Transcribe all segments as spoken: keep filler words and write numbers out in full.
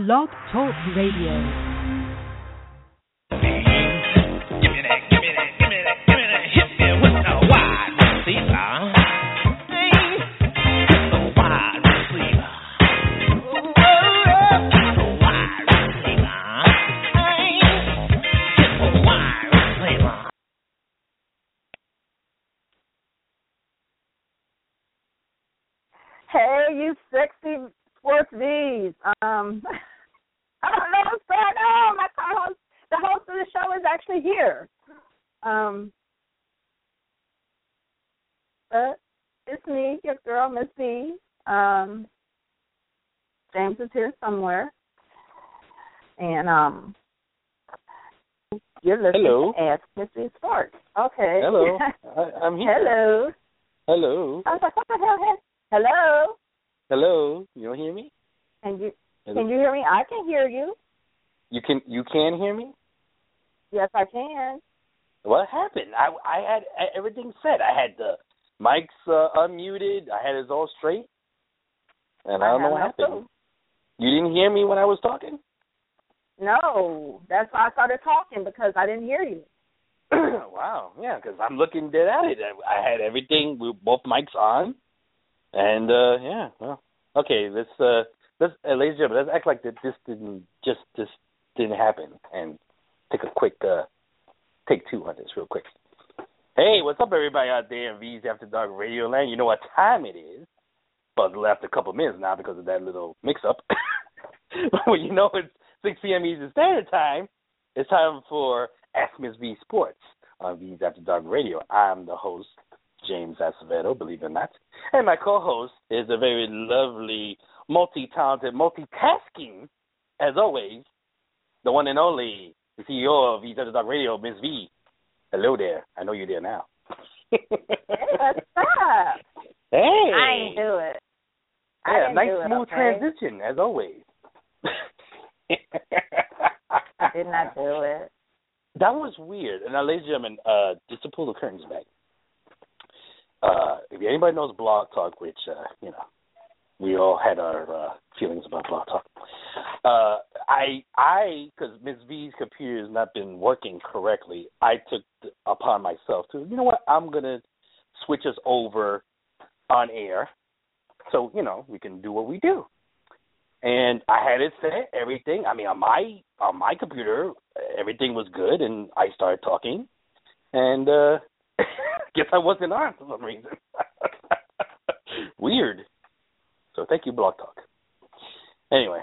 Blog Talk Radio. Hey, you sexy sports V's. Um, I don't know what's going on. My co-host, the host of the show, is actually here. Um, but it's me, your girl, Miss V. Um, James is here somewhere, and um, you're listening Hello. to Ask Miss V Sports. Okay. Hello. I, I'm here. Hello. Hello. I was like, what the hell? Hello. Hello. You don't hear me? Can you Hello. can you hear me? I can hear you. You can you can hear me? Yes, I can. What happened? I I had everything set. I had the mics uh, unmuted. I had it all straight, and I, I don't know have what no happened. clue. You didn't hear me when I was talking? No, that's why I started talking, because I didn't hear you. Wow. Yeah, because I'm looking dead at it. I, I had everything with both mics on, and uh, yeah. Well, okay. Let's uh, let's uh, ladies and gentlemen, let's act like that this didn't just this didn't happen, and take a quick uh, take two on this real quick. Hey, what's up, everybody out there in V's After Dark Radio Land? You know what time it is? Well, it's left a couple minutes now because of that little mix-up. But when you know it's six p.m. Eastern Standard Time, it's time for Ask Miss V Sports on V's After Dark Radio. I'm the host, James Acevedo, believe it or not. And my co-host is a very lovely, multi-talented, multitasking, as always, the one and only, the C E O of V's After Dark Radio, Miss V. Hello there. I know you're there now. Hey, what's up? Hey. I ain't do it. I Yeah, didn't nice do it, smooth okay? transition, as always. I did not do it. That was weird. And now, ladies and gentlemen, uh, just to pull the curtains back, uh, if anybody knows Blog Talk, which, uh, you know, we all had our uh, feelings about Blog Talk, uh, I, I, because Miz V's computer has not been working correctly, I took it upon myself to, you know what, I'm going to switch us over on air so, you know, we can do what we do. And I had it set, everything. I mean, on my on my computer, everything was good, and I started talking. And uh, guess I wasn't on for some reason. Weird. So thank you, Blog Talk. Anyway,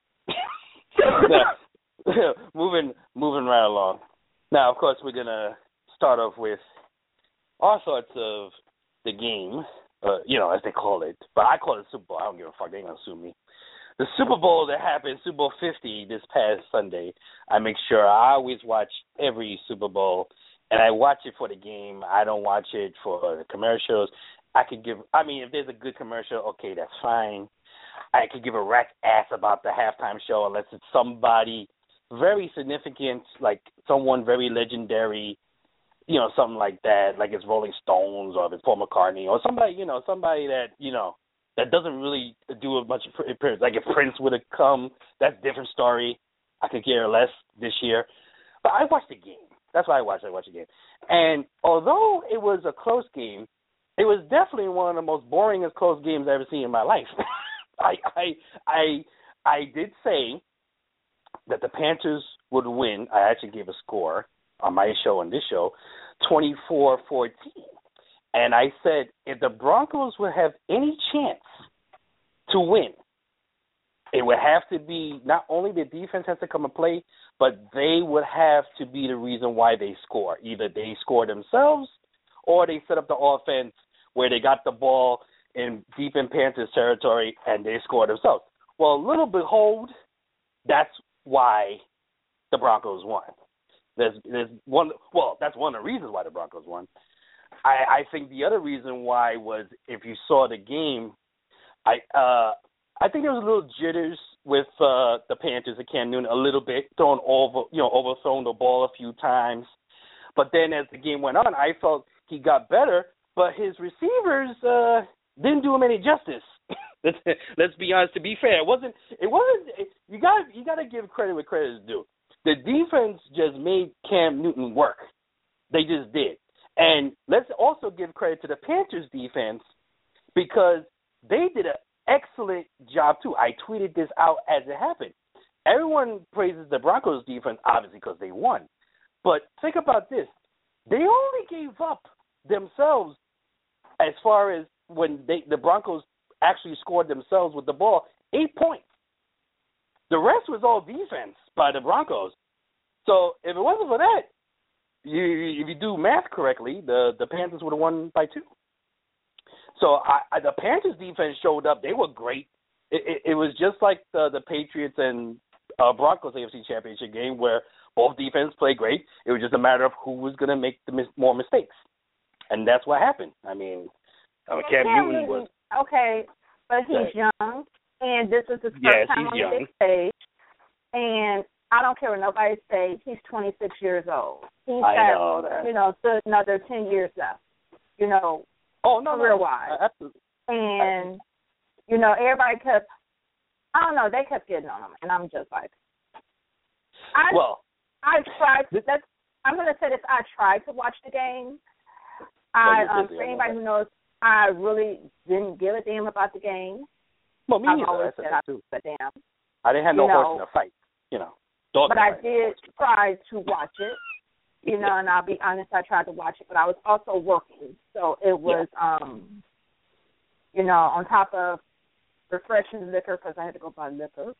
now, moving moving right along. Now, of course, we're gonna start off with all sorts of the game, uh, you know, as they call it. But I call it Super Bowl. I don't give a fuck. They ain't gonna sue me. The Super Bowl that happened, Super Bowl fifty this past Sunday, I make sure I always watch every Super Bowl, and I watch it for the game. I don't watch it for the commercials. I could give, I mean, if there's a good commercial, okay, that's fine. I could give a rat's ass about the halftime show unless it's somebody very significant, like someone very legendary, you know, something like that, like it's Rolling Stones or if it's Paul McCartney or somebody, you know, somebody that, you know, that doesn't really do a bunch of appearances. Like if Prince would have come, that's a different story. I could care less this year. But I watched the game. That's why I watched. I watched the game. And although it was a close game, it was definitely one of the most boringest close games I've ever seen in my life. I, I I I did say that the Panthers would win. I actually gave a score on my show and this show, twenty-four fourteen. And I said, if the Broncos would have any chance to win, it would have to be not only the defense has to come and play, but they would have to be the reason why they score. Either they score themselves or they set up the offense where they got the ball in deep in Panthers territory and they score themselves. Well, little behold, that's why the Broncos won. There's, there's one. Well, that's one of the reasons why the Broncos won. I, I think the other reason why was if you saw the game, I uh, I think there was a little jitters with uh, the Panthers at Cam Newton a little bit, throwing over, you know, overthrown the ball a few times. But then as the game went on, I felt he got better, but his receivers uh, didn't do him any justice. Let's let's be honest. To be fair, it wasn't. It wasn't. It, you got you got to give credit where credit is due. The defense just made Cam Newton work. They just did. And let's also give credit to the Panthers defense because they did an excellent job too. I tweeted this out as it happened. Everyone praises the Broncos defense obviously because they won. But think about this. They only gave up themselves as far as when they the Broncos actually scored themselves with the ball, eight points. The rest was all defense by the Broncos. So if it wasn't for that, you, if you do math correctly, the, the Panthers would have won by two. So I, I, the Panthers defense showed up. They were great. It, it, it was just like the, the Patriots and uh, Broncos A F C Championship game where both defenses played great. It was just a matter of who was going to make the mis- more mistakes. And that's what happened. I mean, uh, Cam Newton was... Okay, but he's young, and this is his first yes, time on young. the big stage. And I don't care what nobody says, he's twenty-six years old. He's I got, know that. you know, still another ten years left, you know, oh, no, career-wise. No, absolutely. And, you know, everybody kept, I don't know, they kept getting on him, and I'm just like, I, well, I tried, to, that's, I'm going to say this, I tried to watch the game. I, um, for anybody who knows, I really didn't give a damn about the game. Well, me I've neither. always I said said I too. give a damn. I didn't have no you horse know, in the fight, you know. Dog but I fight. did try to watch it, you know, and I'll be honest, I tried to watch it, but I was also working. So it was, yeah. um, you know, on top of refreshing liquor because I had to go buy liquor.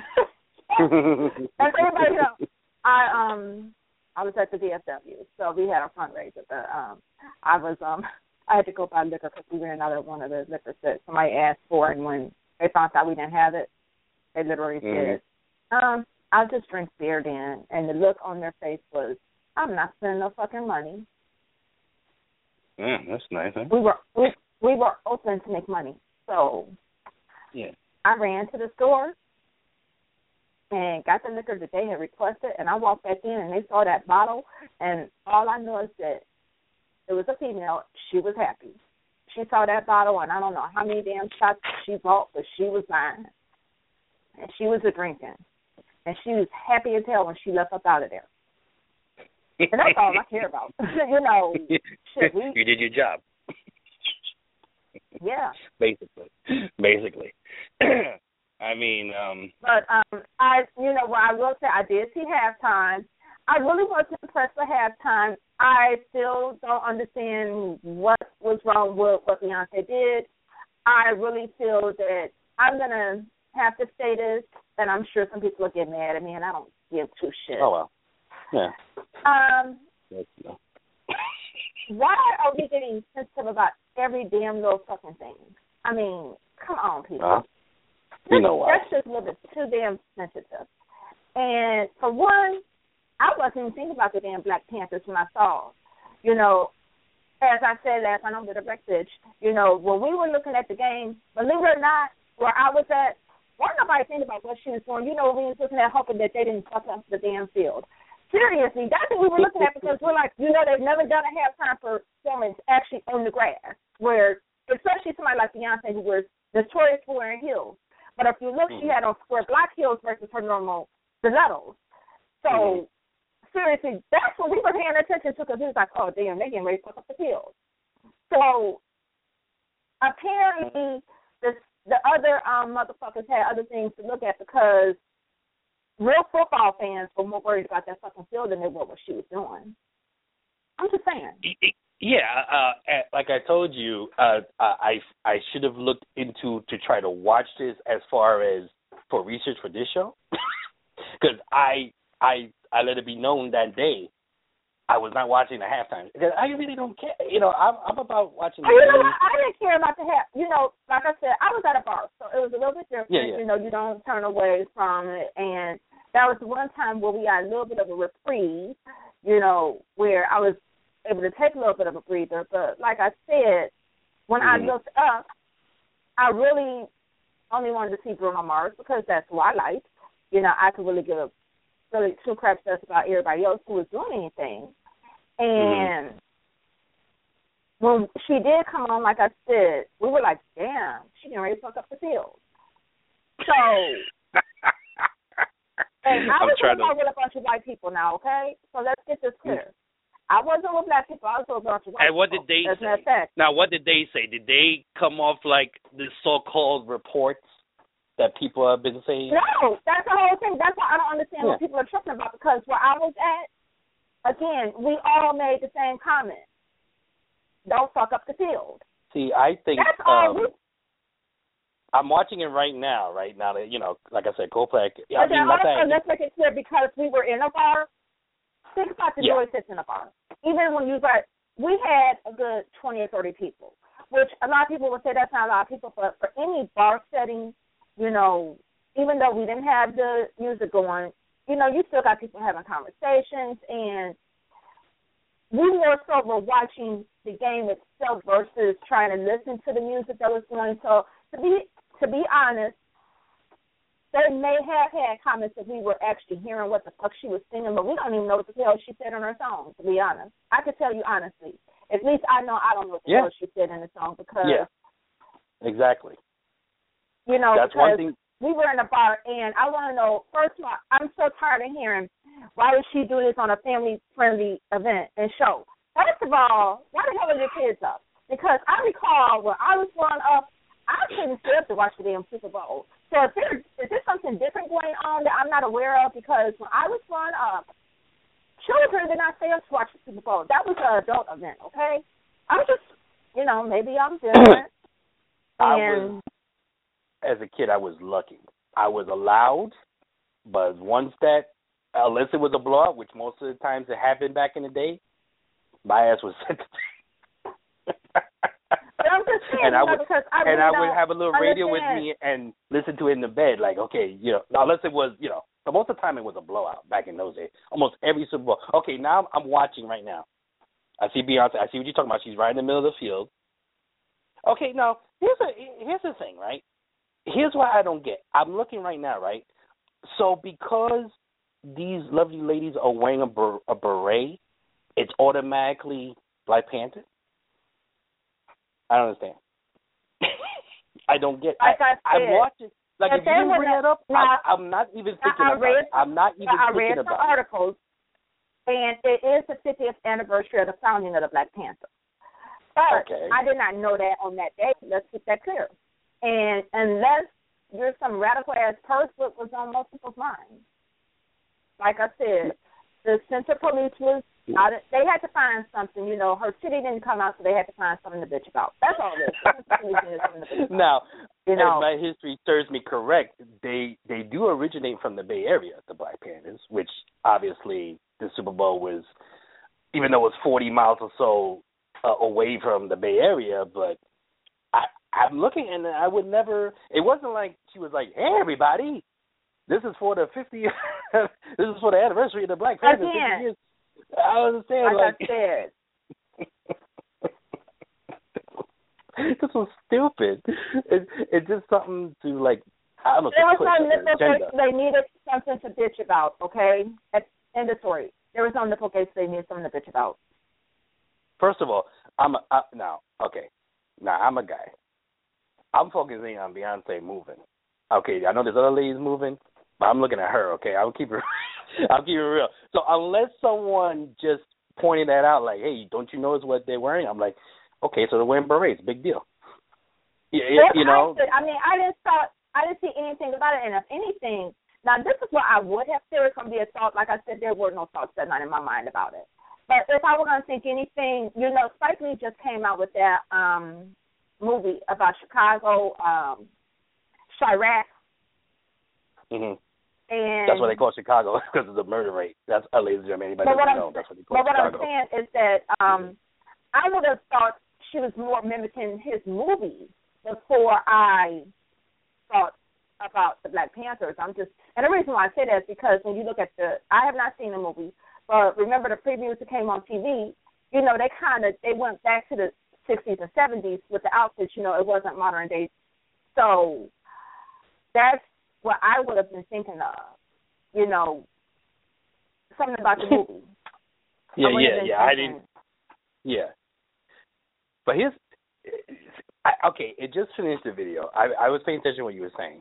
And everybody knows, I, um, I was at the D F W, so we had a fundraiser. But, um, I was, um, I had to go buy liquor because we ran out of one of the liquor that somebody asked for, and when they found out we didn't have it, they literally mm-hmm. said, um, I'll just drink beer then. And the look on their face was, I'm not spending no fucking money. Yeah, that's nice, huh? We were we, we were open to make money. So yeah. I ran to the store and got the liquor that they had requested, and I walked back in, and they saw that bottle, and all I know is that it was a female. She was happy. She saw that bottle, and I don't know how many damn shots she bought, but she was buying. And she was a drinking. And she was happy as hell when she left up out of there. And that's all I care about. you know, shit, we, you did your job. Yeah. Basically. Basically. I mean, um But um I you know what I will say, I did see halftime. I really wasn't impressed with halftime. I still don't understand what was wrong with what Beyonce did. I really feel that I'm gonna have to say this, and I'm sure some people will get mad at me, and I don't give two shits. Oh well. Yeah. Um Yes, no. Why are we getting sensitive about every damn little fucking thing? I mean, come on, people. Uh, you know why. That's just a little bit too damn sensitive. And for one, I wasn't even thinking about the damn Black Panthers when I saw, you know, as I said last night on the direct bitch, you know, when we were looking at the game, believe it or not, where I was at, why nobody think about what she was doing? You know, we was looking at hoping that they didn't fuck up the damn field. Seriously, that's what we were looking at because we're like, you know, they've never done a halftime performance actually on the grass, where especially somebody like Beyonce who was notorious for wearing heels. But if you look, she had on square black heels versus her normal stilettos. So, mm-hmm. seriously, that's what we were paying attention to because it was like, oh, damn, they're getting ready to fuck up the field. So, apparently, the, the other um, motherfuckers had other things to look at because real football fans were more worried about that fucking field than they were what she was doing. I'm just saying. Yeah, uh, like I told you, uh, I I should have looked into to try to watch this as far as for research for this show, because I I I let it be known that day I was not watching the halftime because I really don't care. You know, I'm, I'm about watching. The you game. know what? I didn't care about the half. You know, like I said, I was at a bar, so it was a little bit different. Yeah, yeah. You know, you don't turn away from it, and that was one time where we got a little bit of a reprieve. You know, where I was able to take a little bit of a breather. But like I said, when mm-hmm. I looked up, I really only wanted to see Bruno Mars because that's who I like. You know, I could really give a really two craps about everybody else who was doing anything. And mm-hmm. when she did come on, like I said, we were like, damn, she didn't really fuck up the field. So, and I I'm was trying with, to... with a bunch of white people now, okay? So let's get this clear. I wasn't with black people. I was with a bunch of white and what people. did they As say? Now, what did they say? Did they come off like the so-called reports that people have been saying? No, that's the whole thing. That's why I don't understand yeah. what people are tripping about, because where I was at, again, we all made the same comment. Don't fuck up the field. See, I think that's all um, we, I'm watching it right now, right now that, you know, like I said, Kopech. But I then mean, also, let's make it clear, because we were in a bar. Think about the yeah. joy sits in a bar. Even when you got, we had a good twenty or thirty people, which a lot of people would say that's not a lot of people, but for any bar setting, you know, even though we didn't have the music going, you know, you still got people having conversations, and we more so were watching the game itself versus trying to listen to the music that was going. So to be to be honest, they may have had comments that we were actually hearing what the fuck she was singing, but we don't even know what the hell she said in her song, to be honest. I could tell you honestly. At least I know I don't know what the yeah. hell she said in the song, because yeah, exactly. You know, that's because one thing. We were in a bar, and I want to know, first of all, I'm so tired of hearing, why would she do this on a family-friendly event and show? First of all, why the hell are your kids up? Because I recall when I was growing up, I couldn't sit up to watch the damn Super Bowl. So if there, is there something different going on that I'm not aware of? Because when I was growing up, children did not stay up to watch the Super Bowl. That was an adult event, okay? I'm just, you know, maybe I'm different. I and was, as a kid, I was lucky. I was allowed, but once that, unless it was a blowout, which most of the times it happened back in the day, my ass was sent to I'm just saying, and I know, would, because I and really I would don't have a little radio understand. with me and listen to it in the bed, like, okay, you know, unless it was, you know, but most of the time it was a blowout back in those days. Almost every Super Bowl. Okay, now I'm watching right now. I see Beyonce. I see what you're talking about. She's right in the middle of the field. Okay, now here's a here's the thing, right? Here's what I don't get. I'm looking right now, right? So because these lovely ladies are wearing a, ber- a beret, it's automatically Black Panther? I don't understand. I don't get. Like I, I said, I'm watching. Like if, if you didn't bring that up, now, I, I'm not even thinking I about read, it. I'm not even I thinking read about some articles, and it is the fiftieth anniversary of the founding of the Black Panther. But okay. I did not know that on that day. Let's keep that clear. And unless you're some radical ass person, what was on most people's minds. Like I said, the Central Police was. Out of, they had to find something, you know. Her city didn't come out, so they had to find something to bitch about. That's all it is. Now, you know, if my history serves me correct, they they do originate from the Bay Area, the Black Panthers, which obviously the Super Bowl was, even though it was forty miles or so uh, away from the Bay Area, but I, I'm looking and I would never, it wasn't like she was like, hey, everybody, this is for the fiftieth, this is for the anniversary of the Black Panthers. Again. fifty years. I understand, like, like, I said. this was stupid. It, it's just something to, like, I don't know. There was push no an nipple agenda. case they needed something to bitch about, okay? At end of story. There was no nipple case they needed something to bitch about. First of all, I'm a, I, now, okay, now I'm a guy. I'm focusing on Beyonce moving. Okay, I know there's other ladies moving, but I'm looking at her, okay? I'll keep it I'll keep it real. So unless someone just pointed that out, like, hey, don't you notice what they're wearing? I'm like, okay, so they're wearing berets, big deal. Yeah, you know. I mean, I didn't thought I didn't see anything about it, and if anything, now this is what I would have said. It's going to be a thought. Like I said, there were no thoughts that night in my mind about it. But if I were going to think anything, you know, Spike Lee just came out with that um, movie about Chicago, um, Chirac. Mm-hmm. And that's what they call Chicago because of the murder rate. That's uh, ladies and gentlemen, anybody doesn't know. That's what they call but Chicago. But what I'm saying is that um, I would have thought she was more mimicking his movies before I thought about the Black Panthers. I'm just, and the reason why I say that is because when you look at the, I have not seen the movie, but remember the previews that came on T V. You know, they kind of they went back to the sixties and seventies with the outfits. You know, it wasn't modern day. So that's what I would have been thinking of, you know, something about the movie. yeah, yeah, yeah. I didn't. Yeah. but here's, I, okay, it just finished the video. I, I was paying attention to what you were saying.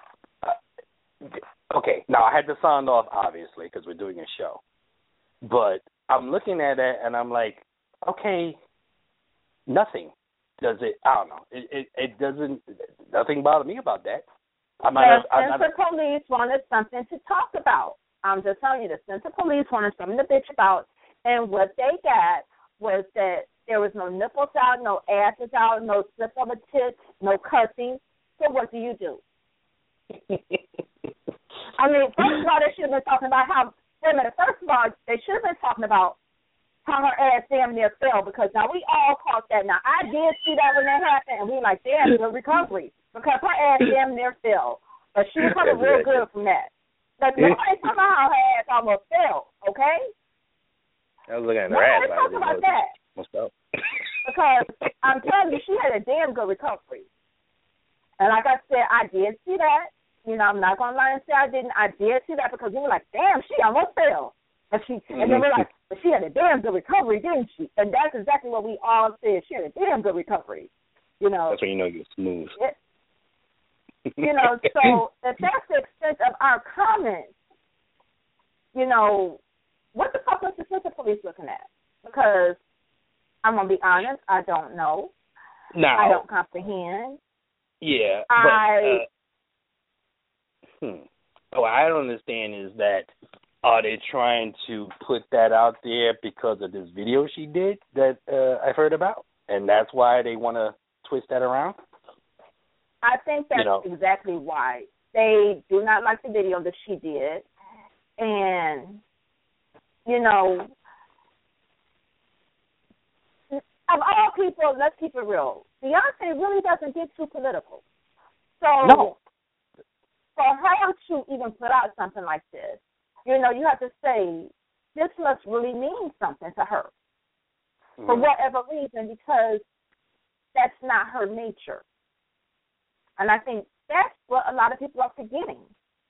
Uh, okay, now I had the sound off, obviously, because we're doing a show. But I'm looking at it, and I'm like, okay, nothing. Does it, I don't know. It, it, it doesn't, nothing bother me about that. I'm not, the I'm not, Center Police wanted something to talk about. I'm just telling you, the Center Police wanted something to bitch about, and what they got was that there was no nipples out, no asses out, no slip of a tit, no cussing. So what do you do? I mean, first of all, they should have been talking about how, wait a minute, first of all, they should have been talking about how her ass damn near fell, because now we all caught that. Now, I did see that when that happened, and we were like, damn, good recovery, because her ass damn near fell. But she recovered real good from that. But nobody talking about how her ass almost fell, okay? I was looking at her ass. Nobody talking about that. Because I'm telling you, she had a damn good recovery. And like I said, I did see that. You know, I'm not going to lie and say I didn't. I did see that because we were like, damn, she almost fell. And she, and then we're like, but she had a damn good recovery, didn't she? And that's exactly what we all said. She had a damn good recovery. You know. That's when you know you're smooth. It, you know, so if that's the extent of our comments, you know, what the fuck was the Center Police looking at? Because I'm going to be honest, I don't know. No. I don't comprehend. Yeah. I. But, uh, hmm. What I don't understand is that, are they trying to put that out there because of this video she did that uh, I've heard about? And that's why they want to twist that around? I think that's you know. exactly why. They do not like the video that she did. And, you know, of all people, let's keep it real. Beyonce really doesn't get too political. So no. for her to even put out something like this, you know, you have to say, this must really mean something to her. Mm. For whatever reason, because that's not her nature. And I think that's what a lot of people are forgetting.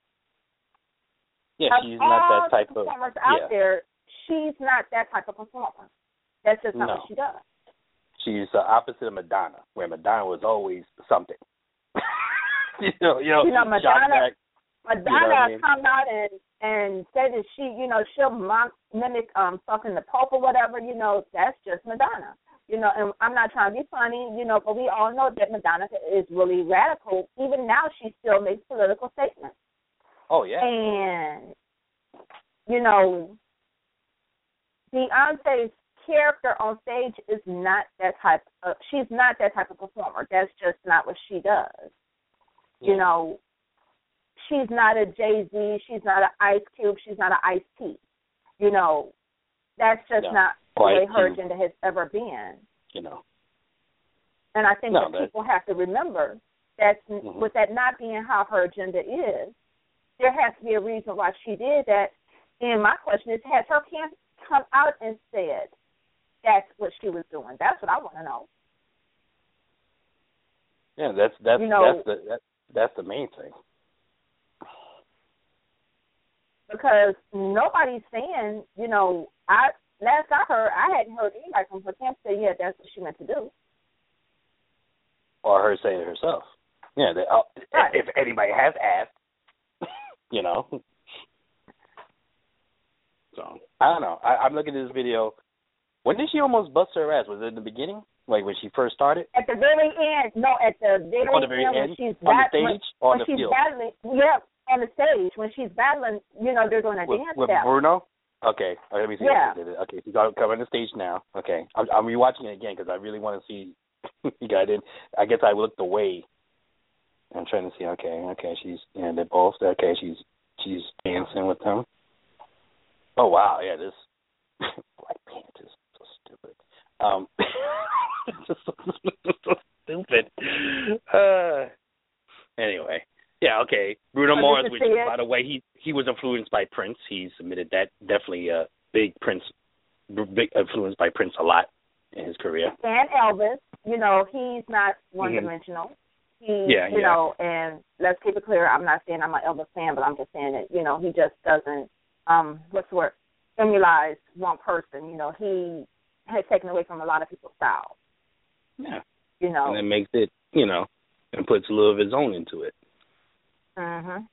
Yeah, of she's not that type of performers out yeah. there. She's not that type of performer. That's just not no. what she does. She's the opposite of Madonna, where Madonna was always something. you know, you know, you know Madonna. Madonna you know I mean? come out and and say that she, you know, she'll mock, mimic um fucking the Pope or whatever. You know, that's just Madonna. You know, and I'm not trying to be funny, you know, but we all know that Madonna is really radical. Even now, she still makes political statements. Oh, yeah. And, you know, Beyonce's character on stage is not that type of, she's not that type of performer. That's just not what she does. Yeah. You know, she's not a Jay-Z, she's not an Ice Cube, she's not an Ice-T. You know, that's just no. not the way her agenda has ever been. You know. And I think no, that people have to remember that mm-hmm. with that not being how her agenda is, there has to be a reason why she did that. And my question is, has her camp come out and said that's what she was doing? That's what I want to know. Yeah, that's that's you know, that's the that, that's the main thing. Because nobody's saying, you know, I last I heard, I hadn't heard anybody from her camp say, yeah, that's what she meant to do. Or her saying it herself. Yeah, they, uh, right. if anybody has asked, you know. So, I don't know. I, I'm looking at this video. When did she almost bust her ass? Was it in the beginning? Like when she first started? At the very end. No, at the very, on the very end. end? When she's on bat- the stage? when, or on when the she's field? battling, yeah, on the stage. When she's battling, you know, they're doing a with, dance with step. Bruno? Okay. Let me see. Yeah. Okay, she's coming on the stage now. Okay. I'm, I'm rewatching it again because I really want to see. I didn't. I guess I looked away. I'm trying to see. Okay, okay. She's yeah. They're both okay. She's she's dancing with them. Oh wow, yeah. This Black Panther is so stupid. Um, just so, so stupid. Uh, anyway, yeah. Okay. Bruno oh, Mars, which by the way, he he was influenced by Prince. He submitted that. Definitely a big Prince, big influenced by Prince a lot in his career. And Elvis, you know, he's not one-dimensional. Mm-hmm. He, yeah, you yeah. know, and let's keep it clear, I'm not saying I'm an Elvis fan, but I'm just saying that, you know, he just doesn't, um, what's the word, emulate one person. You know, he has taken away from a lot of people's style. Yeah. You know. And it makes it, you know, and puts a little of his own into it. Mhm.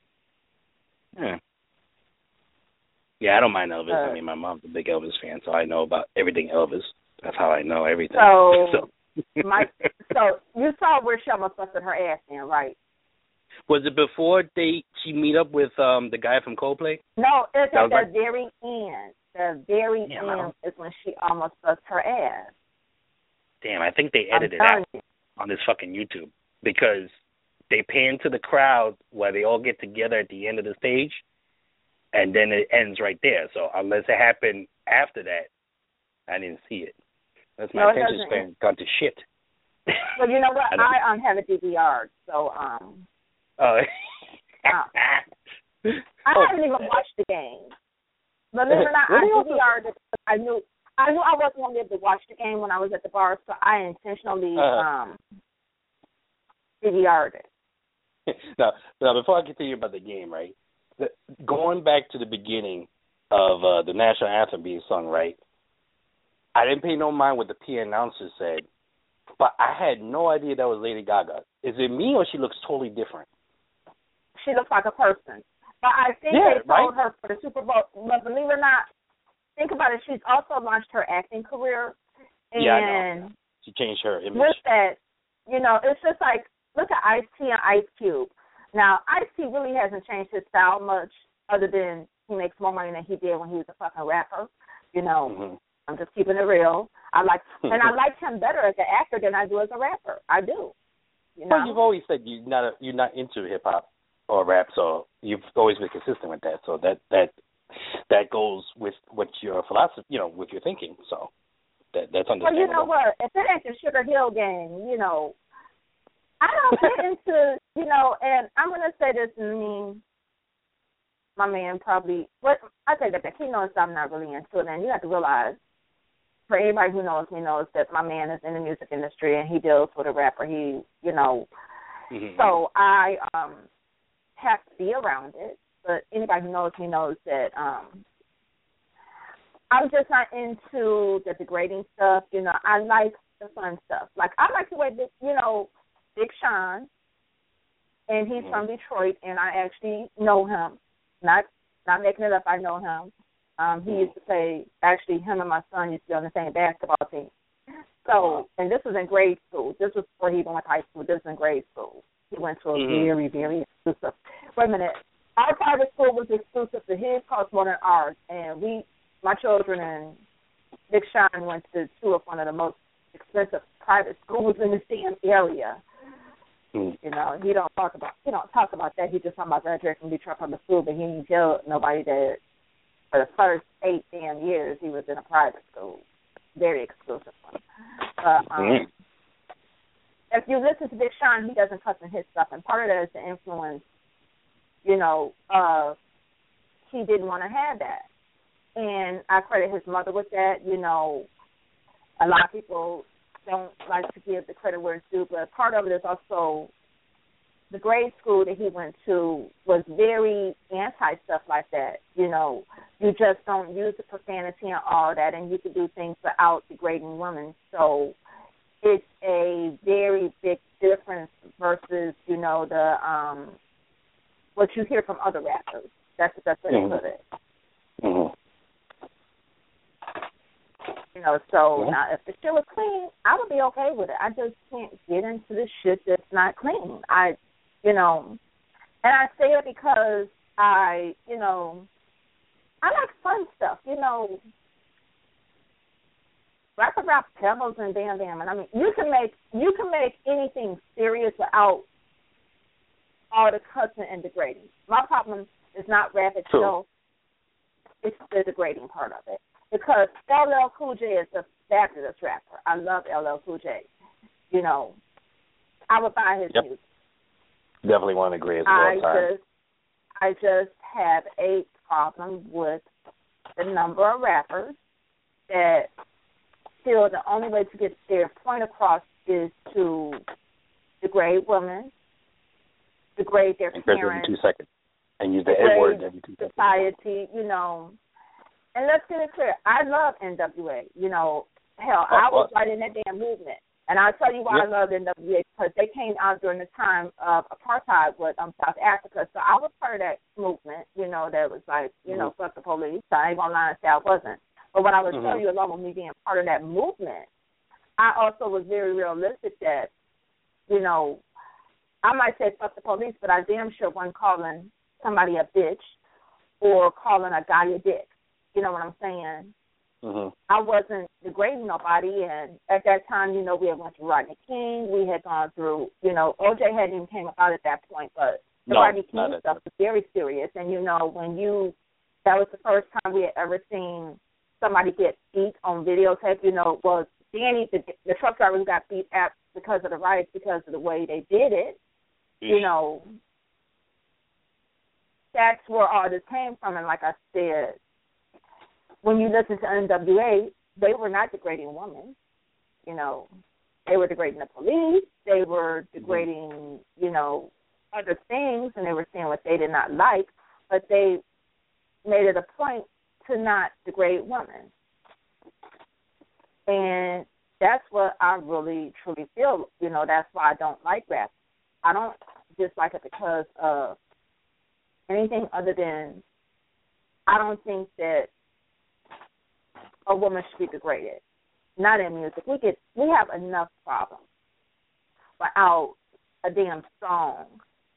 Yeah. Yeah, I don't mind Elvis. Uh, I mean, my mom's a big Elvis fan, so I know about everything Elvis. That's how I know everything. So, so. my, so you saw where she almost busted her ass in, right? Was it before they she meet up with um the guy from Coldplay? No, it's That at the like... very end. The very Damn, end is when she almost bust her ass. Damn, I think they edited I'm it out on this fucking YouTube because they pan to the crowd where they all get together at the end of the stage, and then it ends right there. So unless it happened after that, I didn't see it. That's my no, attention span gone to shit. Well, you know what? I, I um have a D V R, so um. Oh. uh, I oh. haven't even watched the game. Believe it or not, I D V R'd it. I knew I knew I wasn't gonna be able to watch the game when I was at the bar, so I intentionally uh, um D V R'd it. Now, now, before I continue about the game, right? The, going back to the beginning of uh, the national anthem being sung, right? I didn't pay no mind what the P announcer said, but I had no idea that was Lady Gaga. Is it me or she looks totally different? She looks like a person. But I think yeah, they told right? her for the Super Bowl. But believe it or not, think about it. She's also launched her acting career. And yeah, I know. She changed her image. With that, you know, it's just like, look at Ice-T and Ice Cube. Now, Ice-T really hasn't changed his style much other than he makes more money than he did when he was a fucking rapper. You know, mm-hmm. I'm just keeping it real. I like, and I like him better as an actor than I do as a rapper. I do. You know? Well, you've always said you're not a, you're not into hip hop or rap, so you've always been consistent with that. So that that that goes with what your philosophy, you know, with your thinking. So that that's understandable. Well, you know what? If it ain't the Sugar Hill Gang, you know, I don't get into, you know, and I'm gonna say this, and I mean, my man probably, what I say that he knows I'm not really into it, and you have to realize, for anybody who knows me knows that my man is in the music industry and he deals with a rapper. He, you know, mm-hmm. so I um have to be around it. But anybody who knows me knows that um I'm just not into the degrading stuff. You know, I like the fun stuff. Like I like the way that, you know, Big Sean, and he's mm-hmm. from Detroit, and I actually know him. Not not making it up. I know him. Um, he used to say, actually, him and my son used to be on the same basketball team. So, and this was in grade school. This was before he even went to high school. This was in grade school. He went to a mm-hmm. very, very exclusive. Wait a minute. Our private school was exclusive to his, cost more than ours. And we, my children and Big Sean went to two of one of the most expensive private schools in the damn area. Mm-hmm. You know, he don't talk about he don't talk about that. He just talking about graduating from Detroit Public School, but he didn't tell nobody that. For the first eight damn years, he was in a private school, very exclusive one. But um, mm. if you listen to Big Sean, he doesn't cuss in his stuff, and part of that is the influence. You know, uh, he didn't want to have that, and I credit his mother with that. You know, a lot of people don't like to give the credit where it's due, but part of it is also the grade school that he went to was very anti-stuff like that. You know, you just don't use the profanity and all that, and you can do things without degrading women. So it's a very big difference versus, you know, the um, what you hear from other rappers. That's the best way mm-hmm. to put it. Mm-hmm. You know, so yeah. Now if the shit was clean, I would be okay with it. I just can't get into the shit that's not clean. I You know, and I say it because I, you know, I like fun stuff. You know, rap about pebbles and Bam Bam, and I mean, you can make you can make anything serious without all the cussing and degrading. My problem is not rap itself; it's the degrading part of it. Because L L Cool J is a fabulous rapper. I love L L Cool J. You know, I would buy his yep. music. Definitely want to agree as well. I just, I just have a problem with the number of rappers that feel the only way to get their point across is to degrade women, degrade their and parents, every two seconds, and use the N word every two seconds. Society, you know. And let's get it clear. I love N W A. You know, hell, oh, I was well. right in that damn movement. And I'll tell you why Yep. I love N W A, because they came out during the time of apartheid with um, South Africa. So I was part of that movement, you know, that was like, you mm-hmm. know, fuck the police. So I ain't going to lie and say I wasn't. But what I would mm-hmm. tell you, along with me being part of that movement, I also was very realistic that, you know, I might say fuck the police, but I damn sure wasn't calling somebody a bitch or calling a guy a dick. You know what I'm saying? Mm-hmm. I wasn't degrading nobody, and at that time, you know, we had went through Rodney King. We had gone through, you know, O J hadn't even came about at that point, but the no, Rodney King stuff was very serious. And, you know, when you, that was the first time we had ever seen somebody get beat on videotape. You know, was Danny, the, the truck drivers got beat at because of the riots, because of the way they did it. Eesh. You know, that's where all this came from. And like I said, when you listen to N W A, they were not degrading women. You know, they were degrading the police. They were degrading, mm-hmm. you know, other things, and they were saying what they did not like, but they made it a point to not degrade women. And that's what I really, truly feel. You know, that's why I don't like rap. I don't dislike it because of anything other than I don't think that a woman should be degraded. Not in music. We get we have enough problems without a damn song,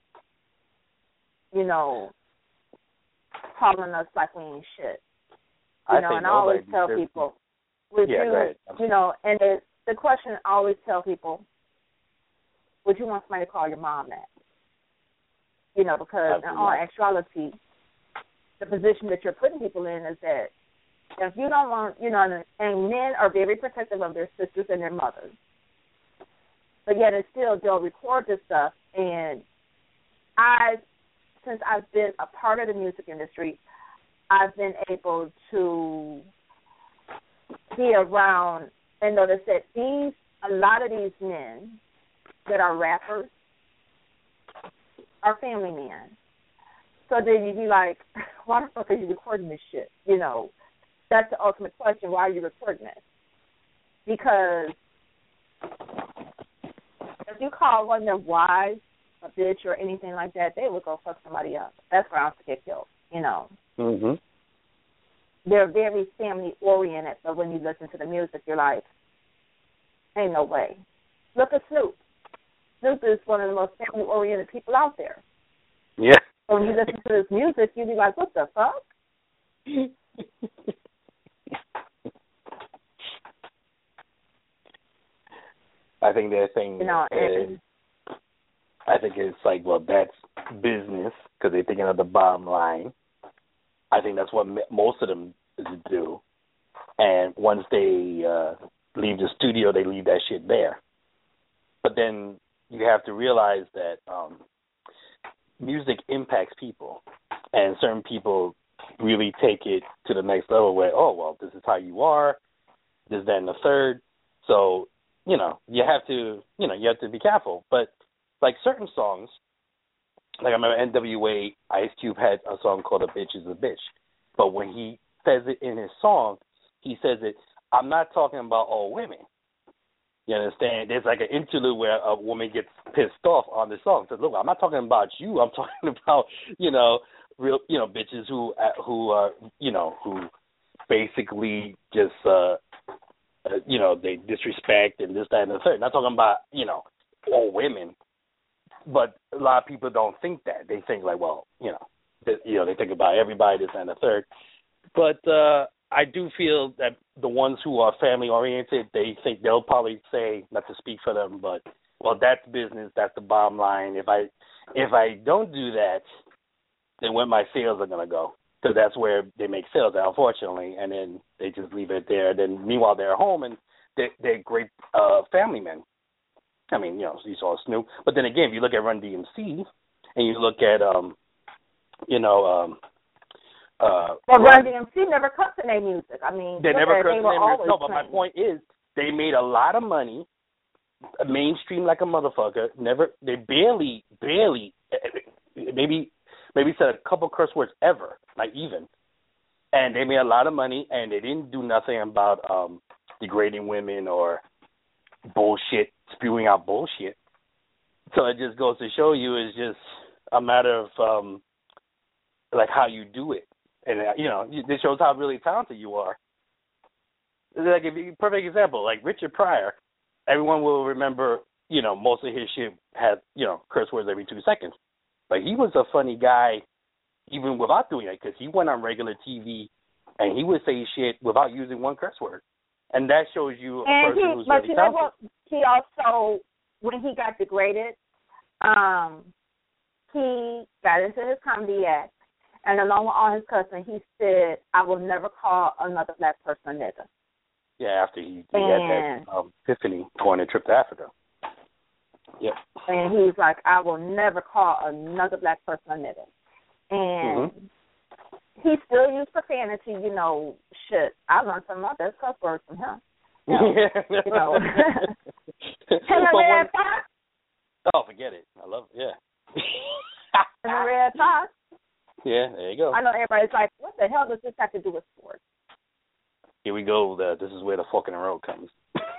you know, calling us like we ain't shit. You I know, think and I always tell there's... people, would yeah, you, go ahead. you know, and the, the question I always tell people, would you want somebody to call your mom that? You know, because in all actuality, the position that you're putting people in is that if you don't want, you know, and men are very protective of their sisters and their mothers, but yet it's still they'll record this stuff. And I, since I've been a part of the music industry, I've been able to be around and notice that these, a lot of these men that are rappers are family men. So then you'd be like, why the fuck are you recording this shit? You know, that's the ultimate question. Why are you recording this? Because if you call one of their wives a bitch or anything like that, they would go fuck somebody up. That's grounds to get killed, you know. Mm-hmm. They're very family-oriented, but when you listen to the music, you're like, ain't no way. Look at Snoop. Snoop is one of the most family-oriented people out there. Yeah. So when you listen to this music, you'd be like, what the fuck? I think their thing you know, is, I think it's like, well, that's business because they're thinking of the bottom line. I think that's what most of them do. And once they uh, leave the studio, they leave that shit there. But then you have to realize that um, music impacts people. And certain people really take it to the next level where, oh, well, this is how you are, this, that, and the third. So, you know, you have to, you know, you have to be careful. But like certain songs, like I remember N W A, Ice Cube had a song called "A Bitch Is a Bitch," but when he says it in his song, he says it. I'm not talking about all women. You understand? There's like an interlude where a woman gets pissed off on the song. Says, "Look, I'm not talking about you. I'm talking about you know real you know bitches who who are you know who basically just uh, uh you know they disrespect and this that and the third. Not talking about you know all women." But a lot of people don't think that. They think like, well, you know, they, you know, they think about everybody, this and the third. But uh, I do feel that the ones who are family oriented, they think they'll probably say, not to speak for them, but well, that's business. That's the bottom line. If I if I don't do that, then where my sales are gonna go, because that's where they make sales, unfortunately. And then they just leave it there. Then meanwhile, they're home and they're, they're great uh, family men. I mean, you know, you saw Snoop. But then again, if you look at Run D M C and you look at, um, you know, um, uh, well, Run D M C never cussed in their music. I mean, they never cussed in their music. No, but playing. my point is, they made a lot of money, mainstream like a motherfucker. Never, they barely, barely, maybe, maybe said a couple curse words ever, like even. And they made a lot of money, and they didn't do nothing about um, degrading women or bullshit, spewing out bullshit. So it just goes to show you it's just a matter of um, like how you do it, and uh, you know, this shows how really talented you are. Like a perfect example, like Richard Pryor. Everyone will remember, you know, most of his shit had, you know, curse words every two seconds. But he was a funny guy even without doing it, because he went on regular T V and he would say shit without using one curse word. And that shows you a and person he, who's but really you know talented. what? He also, when he got degraded, um, he got into his comedy act, and along with all his cussing, he said, "I will never call another black person a nigger." Yeah, after he, he had that um, epiphany going a trip to Africa. Yep. And he's like, "I will never call another black person a nigger." And mm-hmm. he still used profanity, you know, shit. I learned some of those cuss words from him. You know. Yeah. You know. Him and Red Fox. Oh, forget it. I love it, yeah. And the Red Fox. Yeah, there you go. I know everybody's like, what the hell does this have to do with sports? Here we go. The, this is where the fork in the road comes.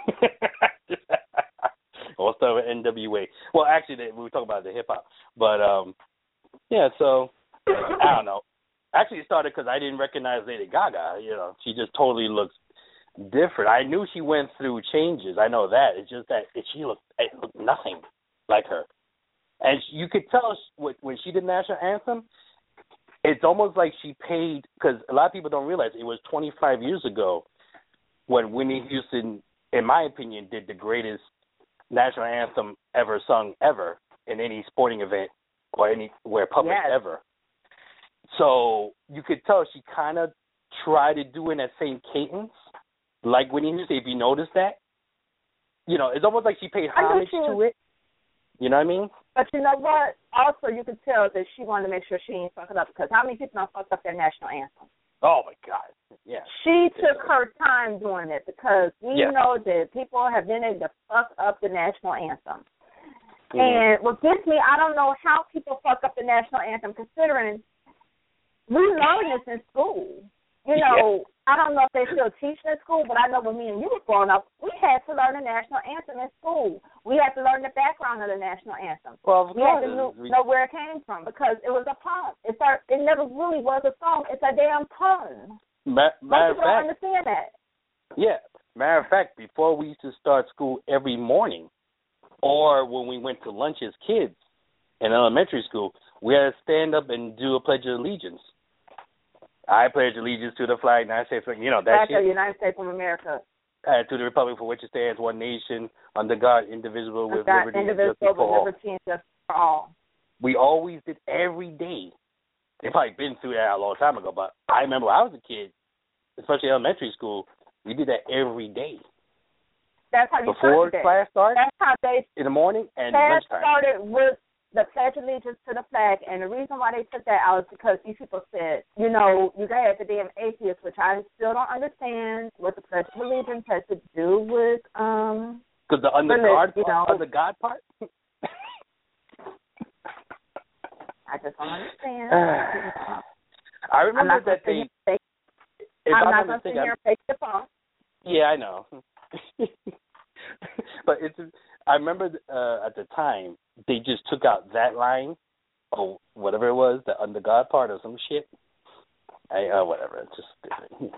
We'll start with N W A. Well, actually, they, we were talking about the hip-hop. But, um, yeah, so, I don't know. Actually, it started because I didn't recognize Lady Gaga. You know, she just totally looks different. I knew she went through changes. I know that. It's just that she looked, it looked nothing like her. And you could tell when she did National Anthem, it's almost like she paid, because a lot of people don't realize it was twenty-five years ago when Whitney Houston, in my opinion, did the greatest National Anthem ever sung ever in any sporting event or anywhere public yes. ever. So you could tell she kind of tried to do in that same cadence, like Whitney Houston, if you notice that. You know, it's almost like she paid homage to it. You know what I mean? But you know what? Also, you could tell that she wanted to make sure she ain't fuck it up, because how many people don't fuck up their national anthem? Oh, my God. Yeah. She took her time doing it, because we yeah. know that people have been able to fuck up the national anthem. Mm-hmm. And what gets me, I don't know how people fuck up the national anthem, considering we learned this in school. You know, yeah. I don't know if they still teach in school, but I know when me and you were growing up, we had to learn the national anthem in school. We had to learn the background of the national anthem. Well, we had to know, know where it came from, because it was a poem. It's our, it never really was a song. It's a damn poem. Ma- matter Most people don't understand that. Yeah. Matter of fact, before we used to start school every morning, or when we went to lunch as kids in elementary school, we had to stand up and do a Pledge of Allegiance. I pledge allegiance to the flag, United States, you know, that shit. The United States of America. Uh, to the republic for which it stands, one nation, under God, indivisible, with God, liberty indivisible, and justice for all. Liberty and justice for all. We always did every day. They've probably been through that a long time ago, but I remember when I was a kid, especially elementary school, we did that every day. That's how you Before started class started, That's how they in the morning and class lunchtime. started with the Pledge of Allegiance to the flag, and the reason why they took that out is because these people said, you know, you guys are damn atheists, which I still don't understand what the Pledge of Allegiance has to do with, um... Because the under God, you know, under God part? I just don't understand. I remember I'm that they... Fake, I'm, I'm not going to sit here and fake the phone. Yeah, I know. But it's... I remember uh, at the time, they just took out that line, or whatever it was, the under God part or some shit. I, uh, whatever, it's just stupid.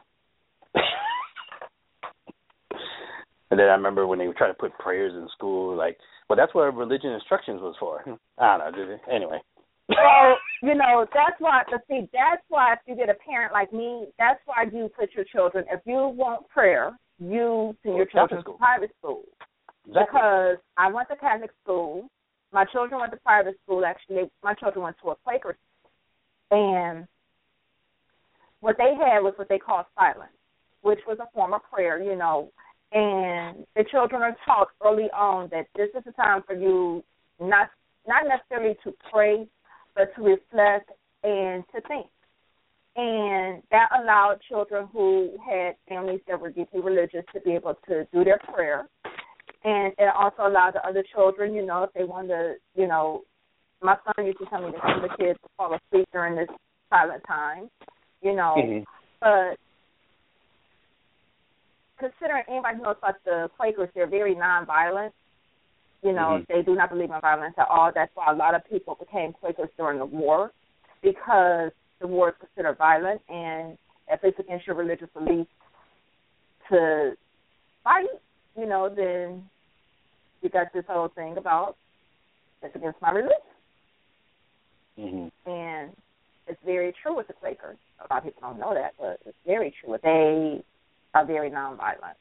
And then I remember when they were trying to put prayers in school, like, well, that's what religion instructions was for. I don't know, anyway. Well, you know, that's why, but see, that's why if you get a parent like me, that's why you put your children, if you want prayer, you send your children to private school. Exactly. Because I went to Catholic school. My children went to private school. Actually, my children went to a Quaker school. And what they had was what they called silence, which was a form of prayer, you know. And the children are taught early on that this is the time for you not not necessarily to pray, but to reflect and to think. And that allowed children who had families that were deeply religious to be able to do their prayer. And it also allowed the other children, you know, if they wanted to, you know, my son used to tell me that some of the kids would fall asleep during this silent time, you know. Mm-hmm. But considering anybody who knows about the Quakers, they're very nonviolent. You know, mm-hmm. they do not believe in violence at all. That's why a lot of people became Quakers during the war, because the war is considered violent, and if it's against your religious beliefs to fight, you know, then you got this whole thing about it's against my religion. Mm-hmm. And it's very true with the Quakers. A lot of people don't know that, but it's very true. They are very nonviolent.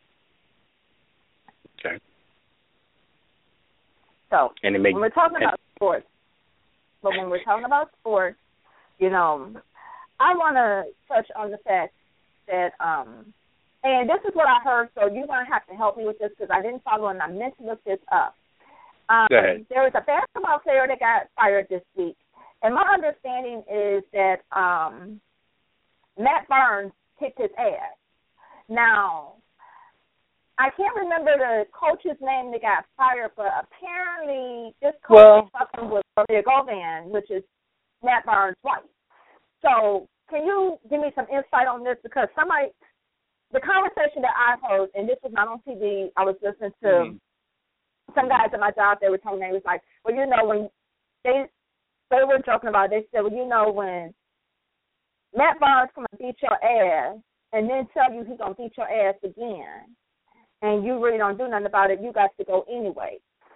Okay. So and it makes, when we're talking about sports, but when we're talking about sports, you know, I want to touch on the fact that, um, and this is what I heard, so you're going to have to help me with this because I didn't follow and I meant to look this up. Um, Go ahead. There was a basketball player that got fired this week, and my understanding is that um, Matt Barnes kicked his ass. Now, I can't remember the coach's name that got fired, but apparently this coach well, is fucking with Maria Govan, which is Matt Barnes' wife. So can you give me some insight on this? Because somebody, the conversation that I heard, and this was not on T V, I was listening to mm-hmm. some guys at my job, they were telling me, it was like, well, you know, when they they were joking about it, they said, well, you know, when Matt Barnes come and beat your ass and then tell you he's going to beat your ass again, and you really don't do nothing about it, you got to go anyway.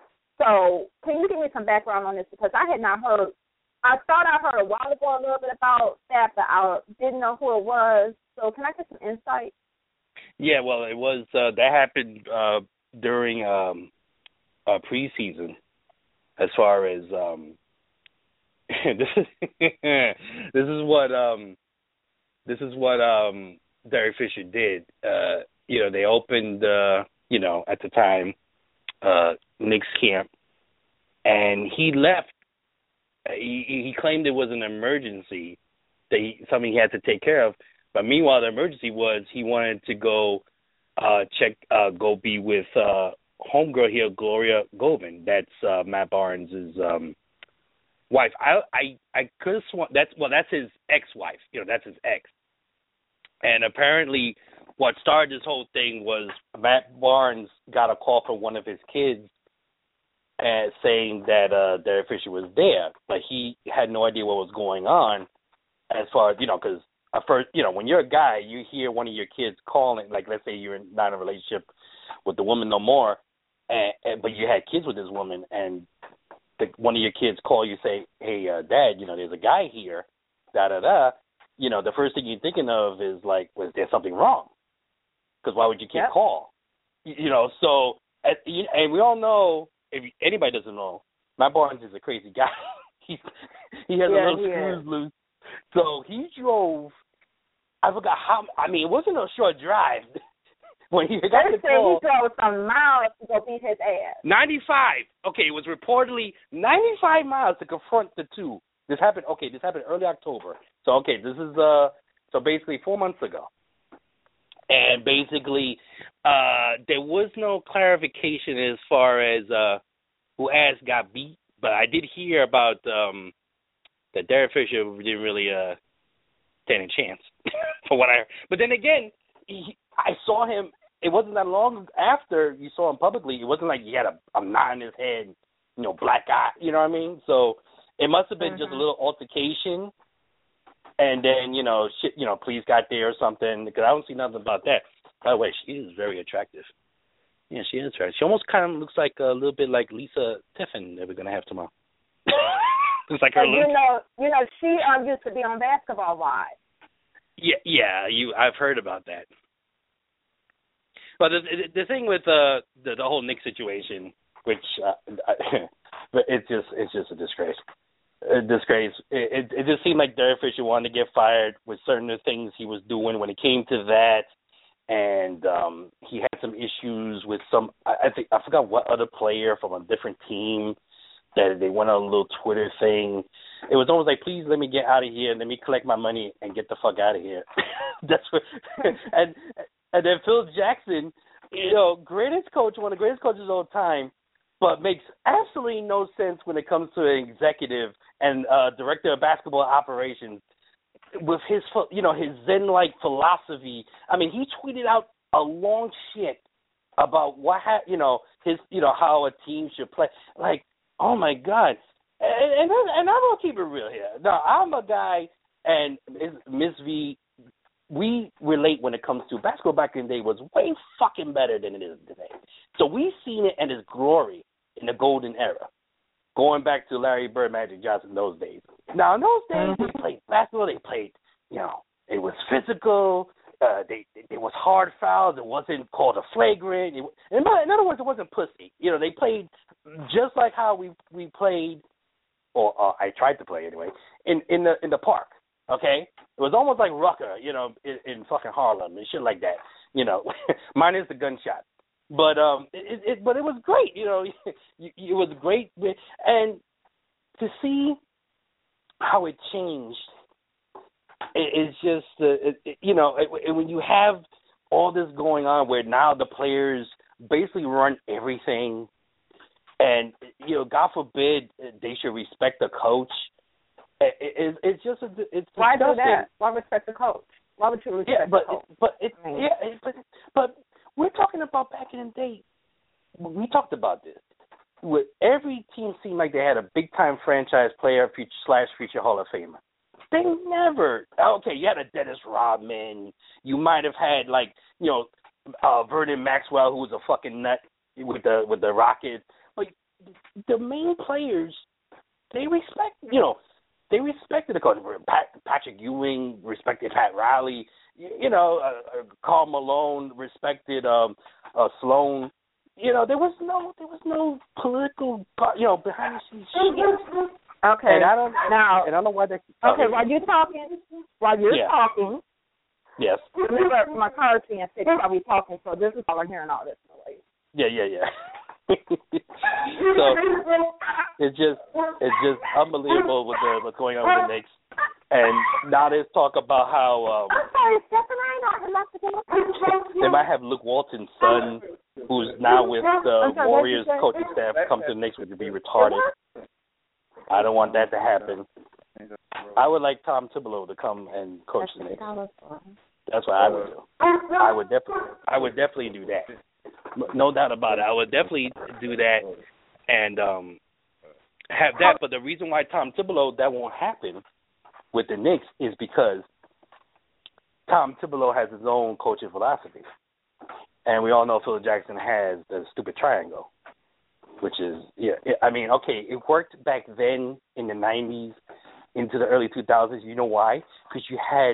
So can you give me some background on this? Because I had not heard, I thought I heard a while ago a little bit about that, but I didn't know who it was. So can I get some insight? Yeah, well, it was, uh, that happened uh, during um, uh, preseason as far as, um, this is this is what, um, this is what um, Derek Fisher did. Uh, you know, they opened, uh, you know, at the time, uh, Knicks camp, and he left. He, he claimed it was an emergency, that he, something he had to take care of. But meanwhile, the emergency was he wanted to go uh, check, uh, go be with uh, homegirl here, Gloria Govan. That's uh, Matt Barnes' um, wife. I I I could have sworn that's well, that's his ex-wife. You know, that's his ex. And apparently, what started this whole thing was Matt Barnes got a call from one of his kids and saying that uh, Derek Fisher was there, but he had no idea what was going on. As far as, you know, because at first, you know, when you're a guy, you hear one of your kids calling, like let's say you're not in a relationship with the woman no more, and, and but you had kids with this woman, and the, one of your kids call you, say, hey, uh, Dad, you know, there's a guy here, da da da. You know, the first thing you're thinking of is like, was there something wrong? Because why would your kid yep. call? You, you know, so and, and we all know, if anybody doesn't know, Matt Barnes is a crazy guy. he he has yeah, a little screws loose. So he drove. I forgot how. I mean, it wasn't a short drive when he got the call. He drove some miles to go beat his ass. ninety-five. Okay, it was reportedly ninety-five miles to confront the two. This happened. Okay, this happened early October. So okay, this is uh. So basically, four months ago. And basically, uh, there was no clarification as far as uh, who ass got beat, but I did hear about um, that Derek Fisher didn't really uh, stand a chance, for what I heard. But then again, he, I saw him. It wasn't that long after you saw him publicly. It wasn't like he had a, a knot in his head, you know, black eye. You know what I mean? So it must have been mm-hmm. just a little altercation. And then, you know, shit, you know, police got there or something, because I don't see nothing about that. By the way, she is very attractive. Yeah, she is attractive. She almost kind of looks like a little bit like Lisa Tiffin that we're going to have tomorrow. Looks like her and you know, you know, she um, used to be on Basketball Wives. Yeah, yeah, you. I've heard about that. But the the, the thing with uh, the the whole Knicks situation, which uh, it's just it's just a disgrace. A disgrace. It, it, it just seemed like Derek Fisher wanted to get fired with certain things he was doing when it came to that, and um, he had some issues with some. I, I think I forgot what other player from a different team that they went on a little Twitter thing. It was almost like, please let me get out of here, let me collect my money and get the fuck out of here. That's what. and and then Phil Jackson, you know, greatest coach, one of the greatest coaches of all time, but makes absolutely no sense when it comes to an executive and uh, director of basketball operations with his, you know, his Zen-like philosophy. I mean, he tweeted out a long shit about what ha- you know his you know how a team should play. Like, oh my God, and and, and I'm gonna keep it real here. Now I'm a guy, and Miss V, we relate when it comes to basketball. Back in the day was way fucking better than it is today. So we've seen it in its glory in the golden era, going back to Larry Bird, Magic Johnson, those days. Now in those days they played basketball. They played, you know, it was physical. Uh, they it was hard fouls. It wasn't called a flagrant. It, in, in other words, it wasn't pussy. You know, they played just like how we we played, or uh, I tried to play anyway, in in the in the park. Okay, it was almost like Rucker, you know, in, in fucking Harlem and shit like that. You know, minus the gunshot. But um, it, it but it was great. You know, it, it was great, and to see how it changed. It's just, uh, it, you know, it, when you have all this going on where now the players basically run everything, and, you know, God forbid they should respect the coach. It, it, it's just, a, it's Why disgusting. do that? Why respect the coach? Why would you respect yeah, but, the coach? But, it, I mean, yeah, it, but, but we're talking about back in the day. We talked about this. With every team seemed like they had a big-time franchise player future, slash future Hall of Famer. They never. Okay, you had a Dennis Rodman. You might have had like you know uh, Vernon Maxwell, who was a fucking nut with the with the Rockets. But the main players, they respect. You know, they respected the coach. Pat, Patrick Ewing respected Pat Riley. You, you know, uh, Karl Malone respected um, uh, Sloan. You know, there was no there was no political you know behind the scenes shit. Okay. And I don't now. And I don't know why they. Okay, while you're talking, while you're yeah. talking. Yes. Remember, my car's being fixed while we're talking, so this is all I'm hearing all this noise. Yeah, yeah, yeah. So it's just it's just unbelievable with the what's going on with the Knicks. And now there's talk about how um, I'm sorry, Stephanie, they might have Luke Walton's son, who's now with the Warriors coaching staff, come to the Knicks, which would be retarded. I don't want that to happen. I would like Tom Thibodeau to come and coach the Knicks. That's what I would do. I would definitely, I would definitely do that. No doubt about it. I would definitely do that and um, have that. But the reason why Tom Thibodeau that won't happen with the Knicks is because Tom Thibodeau has his own coaching philosophy, and we all know Phil Jackson has the stupid triangle. Which is, yeah, I mean, okay, it worked back then in the nineties into the early two thousands. You know why? Because you had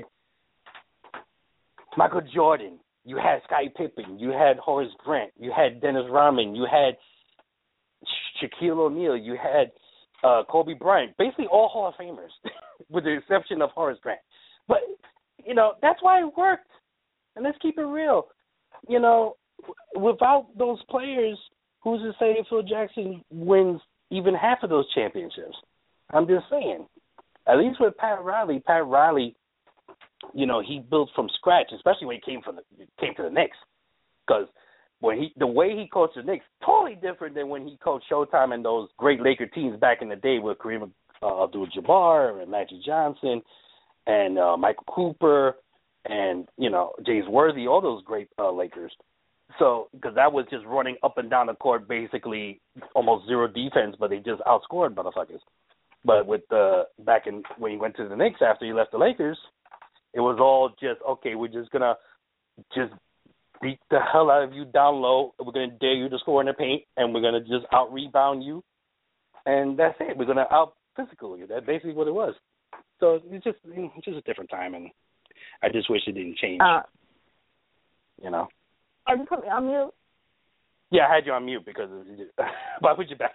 Michael Jordan, you had Scottie Pippen, you had Horace Grant, you had Dennis Rodman, you had Shaquille O'Neal, you had uh, Kobe Bryant, basically all Hall of Famers, with the exception of Horace Grant. But, you know, that's why it worked. And let's keep it real. You know, without those players, who's to say Phil Jackson wins even half of those championships? I'm just saying. At least with Pat Riley, Pat Riley, you know, he built from scratch, especially when he came from the came to the Knicks, because when he the way he coached the Knicks totally different than when he coached Showtime and those great Laker teams back in the day with Kareem uh, Abdul-Jabbar and Magic Johnson and uh, Michael Cooper and you know James Worthy, all those great uh, Lakers. So, because that was just running up and down the court, basically almost zero defense, but they just outscored motherfuckers. But with the back in when he went to the Knicks after he left the Lakers, it was all just okay. We're just gonna just beat the hell out of you down low. We're gonna dare you to score in the paint, and we're gonna just out rebound you, and that's it. We're gonna out physical you. That's basically what it was. So it's just it's just a different time, and I just wish it didn't change. Uh, you know. Are you put me on mute? Yeah, I had you on mute because why put you back?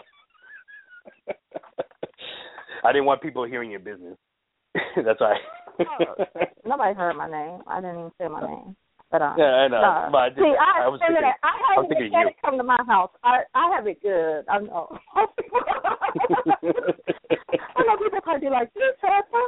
I didn't want people hearing your business. That's why. Oh, nobody heard my name. I didn't even say my name. But uh, yeah, I know. No. But I, did, See, I, I was thinking, I had I was thinking a you. come to my house. I I have it good. I know. I know people can be like, you Trevor.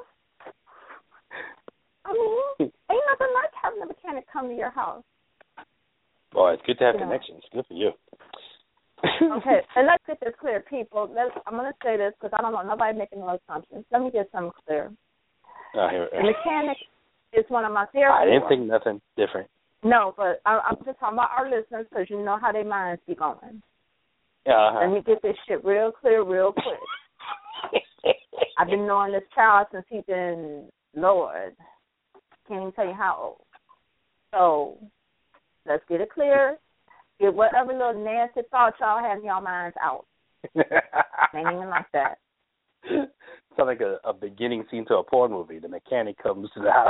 I mean, ain't nothing like having a mechanic come to your house. Boy, it's good to have yeah. connections. Good for you. Okay, and let's get this clear, people. Let's, I'm going to say this because I don't want nobody making no assumptions. Let me get something clear. Oh, here, the mechanic is one of my favorite. I didn't think nothing different. No, but I, I'm just talking about our listeners because you know how their minds be going. Uh-huh. Let me get this shit real clear, real quick. I've been knowing this child since he's been, Lord, can't even tell you how old. So let's get it clear. Get whatever little nasty thoughts y'all have in your minds out. Ain't even like that. Sounds like a, a beginning scene to a porn movie. The mechanic comes to the house.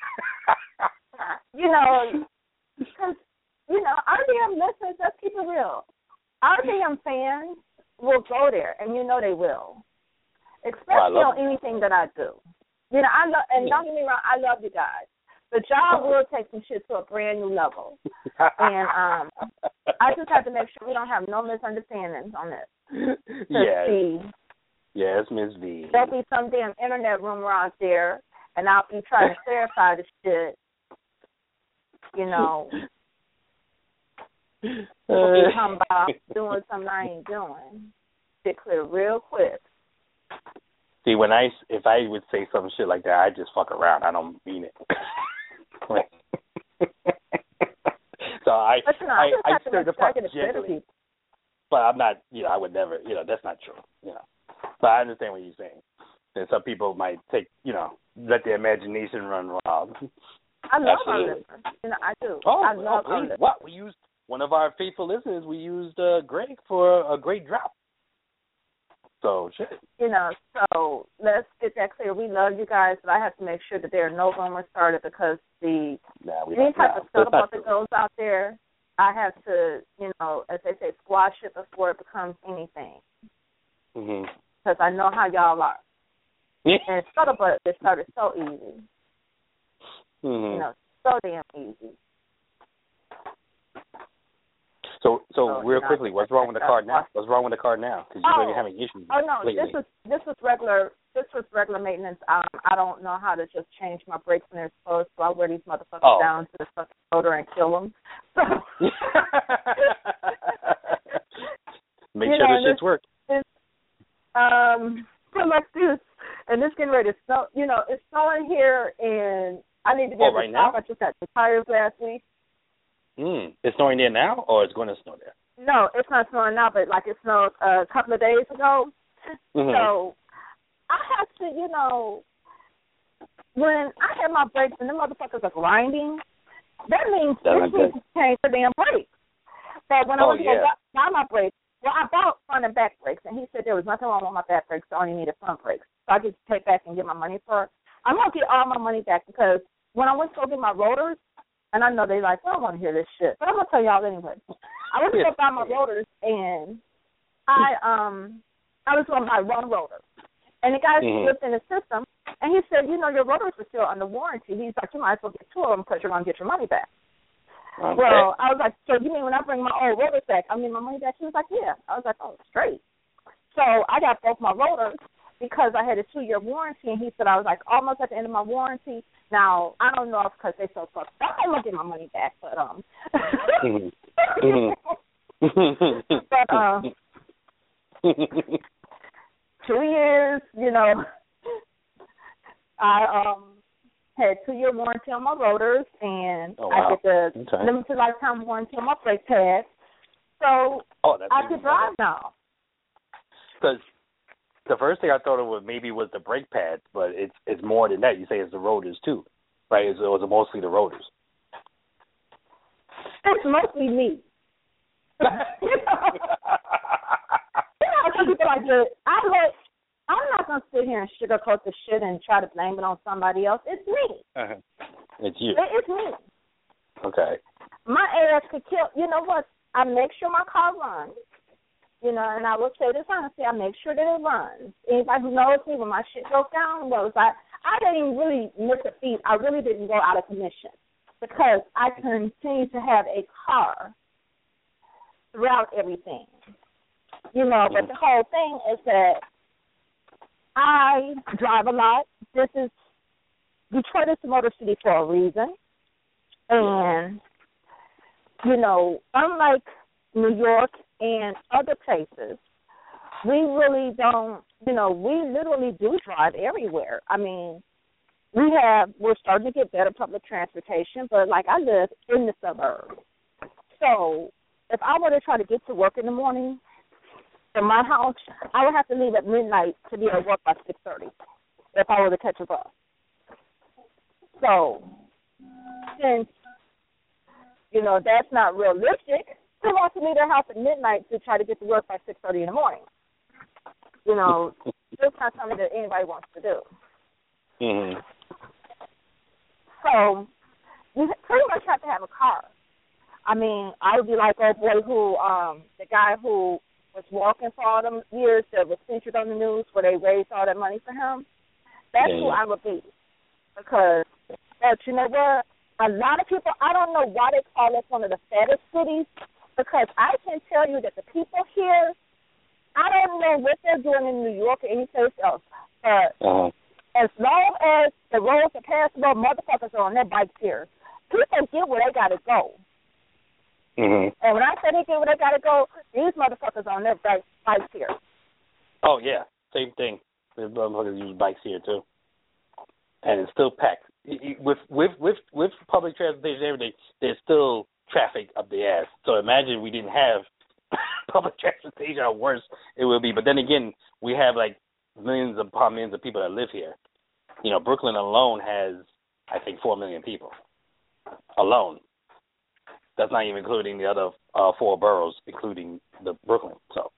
You know, because, you know, R D M listeners, let's keep it real. R D M fans will go there, and you know they will. Especially oh, on anything that I do. You know, I love, and don't get me wrong, I love you guys. But y'all will take some shit to a brand new level. And um, I just have to make sure we don't have no misunderstandings on this. Yes. See, yes, Miss V. There'll be some damn internet rumor out there, and I'll be trying to clarify the shit. You know, we'll be talking about doing something I ain't doing. Get clear real quick. See, when I, if I would say some shit like that, I just fuck around. I don't mean it. So I, but, you know, I, I, I stir the pot gently. But I'm not, you know, I would never, you know, that's not true, you know. But I understand what you're saying. And some people might take, you know, let their imagination run wild. I love our listeners. You know, I do. Oh, I love oh, our listeners. What? We used, one of our faithful listeners, we used uh, Greg for a great drop. So, shit. You know, so let's get that clear. We love you guys, but I have to make sure that there are no rumors started because the nah, we any type nah, of scuttlebutt that goes out there, I have to, you know, as they say, squash it before it becomes anything. Mm-hmm. Because I know how y'all are. Yeah. And scuttlebutt is started so easy. Mm-hmm. You know, so damn easy. So, so, so real quickly, what's wrong with the card now? What's wrong with the card now? Because you're oh, really having issues. Oh no, lately. this was this was regular. This was regular maintenance. Um, I don't know how to just change my brakes when they're supposed to. I wear these motherfuckers oh. down to the fucking motor and kill them. So make you sure know, the shits work. This, um, so like this, and it's getting ready to snow. You know, it's snowing here, and I need to be oh, able right to stop. now? I just got the tires last week. Mm. It's snowing there now, or it's going to snow there? No, it's not snowing now, but like it snowed a couple of days ago. Mm-hmm. So I have to, you know, when I have my brakes and the motherfuckers are grinding, that means That's this needs to change the damn brakes. But when I oh, went to yeah. go buy my brakes, well, I bought front and back brakes, and he said there was nothing wrong with my back brakes, I only needed front brakes. So I just take back and get my money for it. I'm going to get all my money back because when I went to go get my rotors, and I know they like, I don't want to hear this shit, but I'm going to tell y'all anyway. I went to go buy my rotors, and I um I was going to buy one rotor. And the guy mm-hmm. looked in the system, and he said, you know, your rotors are still under warranty. He's like, you might as well get two of them because you're going to get your money back. Okay. Well, I was like, so you mean when I bring my old rotors back, I mean my money back? He was like, yeah. I was like, oh, straight. So I got both my rotors because I had a two-year warranty, and he said I was like almost at the end of my warranty. Now, I don't know if because they so fucked up, I'm going to get my money back, but, um, mm-hmm. but, uh, two years, you know, I, um, had two-year warranty on my rotors, and oh, wow. I get the okay. limited lifetime warranty on my brake pads. So oh, that's I could drive now. Because the first thing I thought of was maybe was the brake pads, but it's it's more than that. You say it's the rotors too, right? It's, it was mostly the rotors. It's mostly me. you know, you know some people like to, I let, I'm not going to sit here and sugarcoat the shit and try to blame it on somebody else. It's me. Uh-huh. It's you. It, it's me. Okay. My ass could kill. You know what? I make sure my car runs. You know, and I will say this honestly, I make sure that it runs. Anybody who knows me, when my shit broke down, was I, I didn't really miss a beat. I really didn't go out of commission because I continue to have a car throughout everything. You know, but the whole thing is that I drive a lot. This is, Detroit is the Motor City for a reason. And, you know, unlike New York and other places, we really don't, you know, we literally do drive everywhere. I mean, we have, we're starting to get better public transportation, but like I live in the suburbs. So if I were to try to get to work in the morning from my house, I would have to leave at midnight to be at work by six thirty if I were to catch a bus. So since, you know, that's not realistic, who wants to leave their house at midnight to try to get to work by six thirty in the morning? You know, it's not something that anybody wants to do. Mm-hmm. So you pretty much have to have a car. I mean, I would be like old boy who, um, the guy who was walking for all them years that was featured on the news where they raised all that money for him. That's yeah. who I would be. Because, but you know what? A lot of people, I don't know why they call us one of the fattest cities, because I can tell you that the people here, I don't know what they're doing in New York or any place else, but uh-huh. as long as the roads are passable, motherfuckers are on their bikes here. People get where they got to go. Mm-hmm. And when I say they get where they got to go, these motherfuckers are on their bikes, bikes here. Oh, yeah, same thing. These motherfuckers use bikes here, too. And it's still packed. With with with with public transportation and everything, there's still traffic up the ass. So imagine we didn't have public transportation, how worse it would be. But then again, we have like millions upon millions of people that live here. You know, Brooklyn alone has, I think, four million people alone. That's not even including the other uh, four boroughs, including the Brooklyn. So,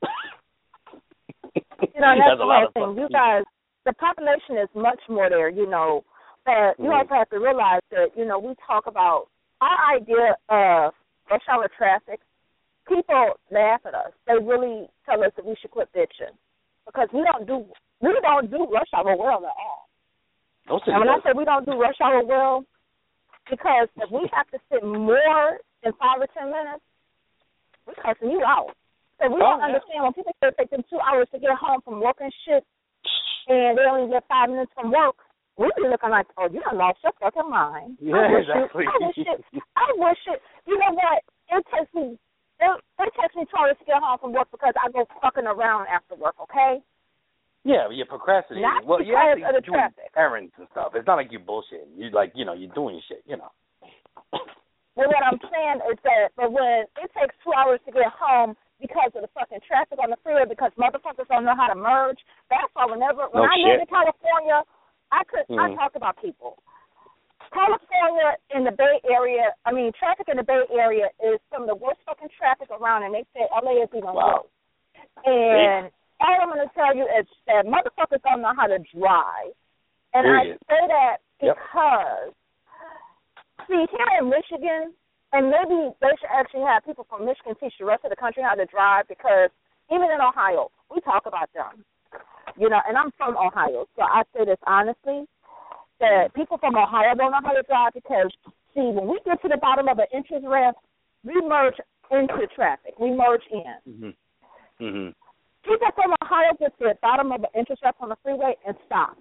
you know, that's, that's a lot of thing. fun. You guys, the population is much more there. You know. But you mm-hmm. also have to realize that, you know, we talk about our idea of rush hour traffic. People laugh at us. They really tell us that we should quit bitching because we don't do we don't do rush hour well at all. Don't and when I say we don't do rush hour well, because if we have to sit more than five or ten minutes, we're cussing you out. So we oh, don't yeah. understand when people say it takes them two hours to get home from work and shit, and they only get five minutes from work. We be looking like, oh, you done lost your fucking mind. Yeah, I wish exactly. It, I wish it. I wish it. You know what? It takes me. It, it takes me two hours to get home from work because I go fucking around after work. Okay. Yeah, but you're procrastinating. Not well, because you're actually of the doing traffic. errands and stuff. It's not like you're bullshitting. You like, you know, you're doing shit. You know. Well, what I'm saying is that, but when it takes two hours to get home because of the fucking traffic on the freeway, because motherfuckers don't know how to merge, that's why whenever when no I shit. lived in California. I could mm-hmm. I talk about people. California in the Bay Area, I mean, traffic in the Bay Area is some of the worst fucking traffic around, and they say L A is even wow. worse. And all I'm going to tell you is that motherfuckers don't know how to drive. And Period. I say that yep. because, see, here in Michigan, and maybe they should actually have people from Michigan teach the rest of the country how to drive, because even in Ohio, we talk about them. You know, and I'm from Ohio, so I say this honestly, that people from Ohio don't know how to drive because, see, when we get to the bottom of an entrance ramp, we merge into traffic. We merge in. Mm-hmm. Mm-hmm. People from Ohio get to the bottom of an entrance ramp on the freeway and stop.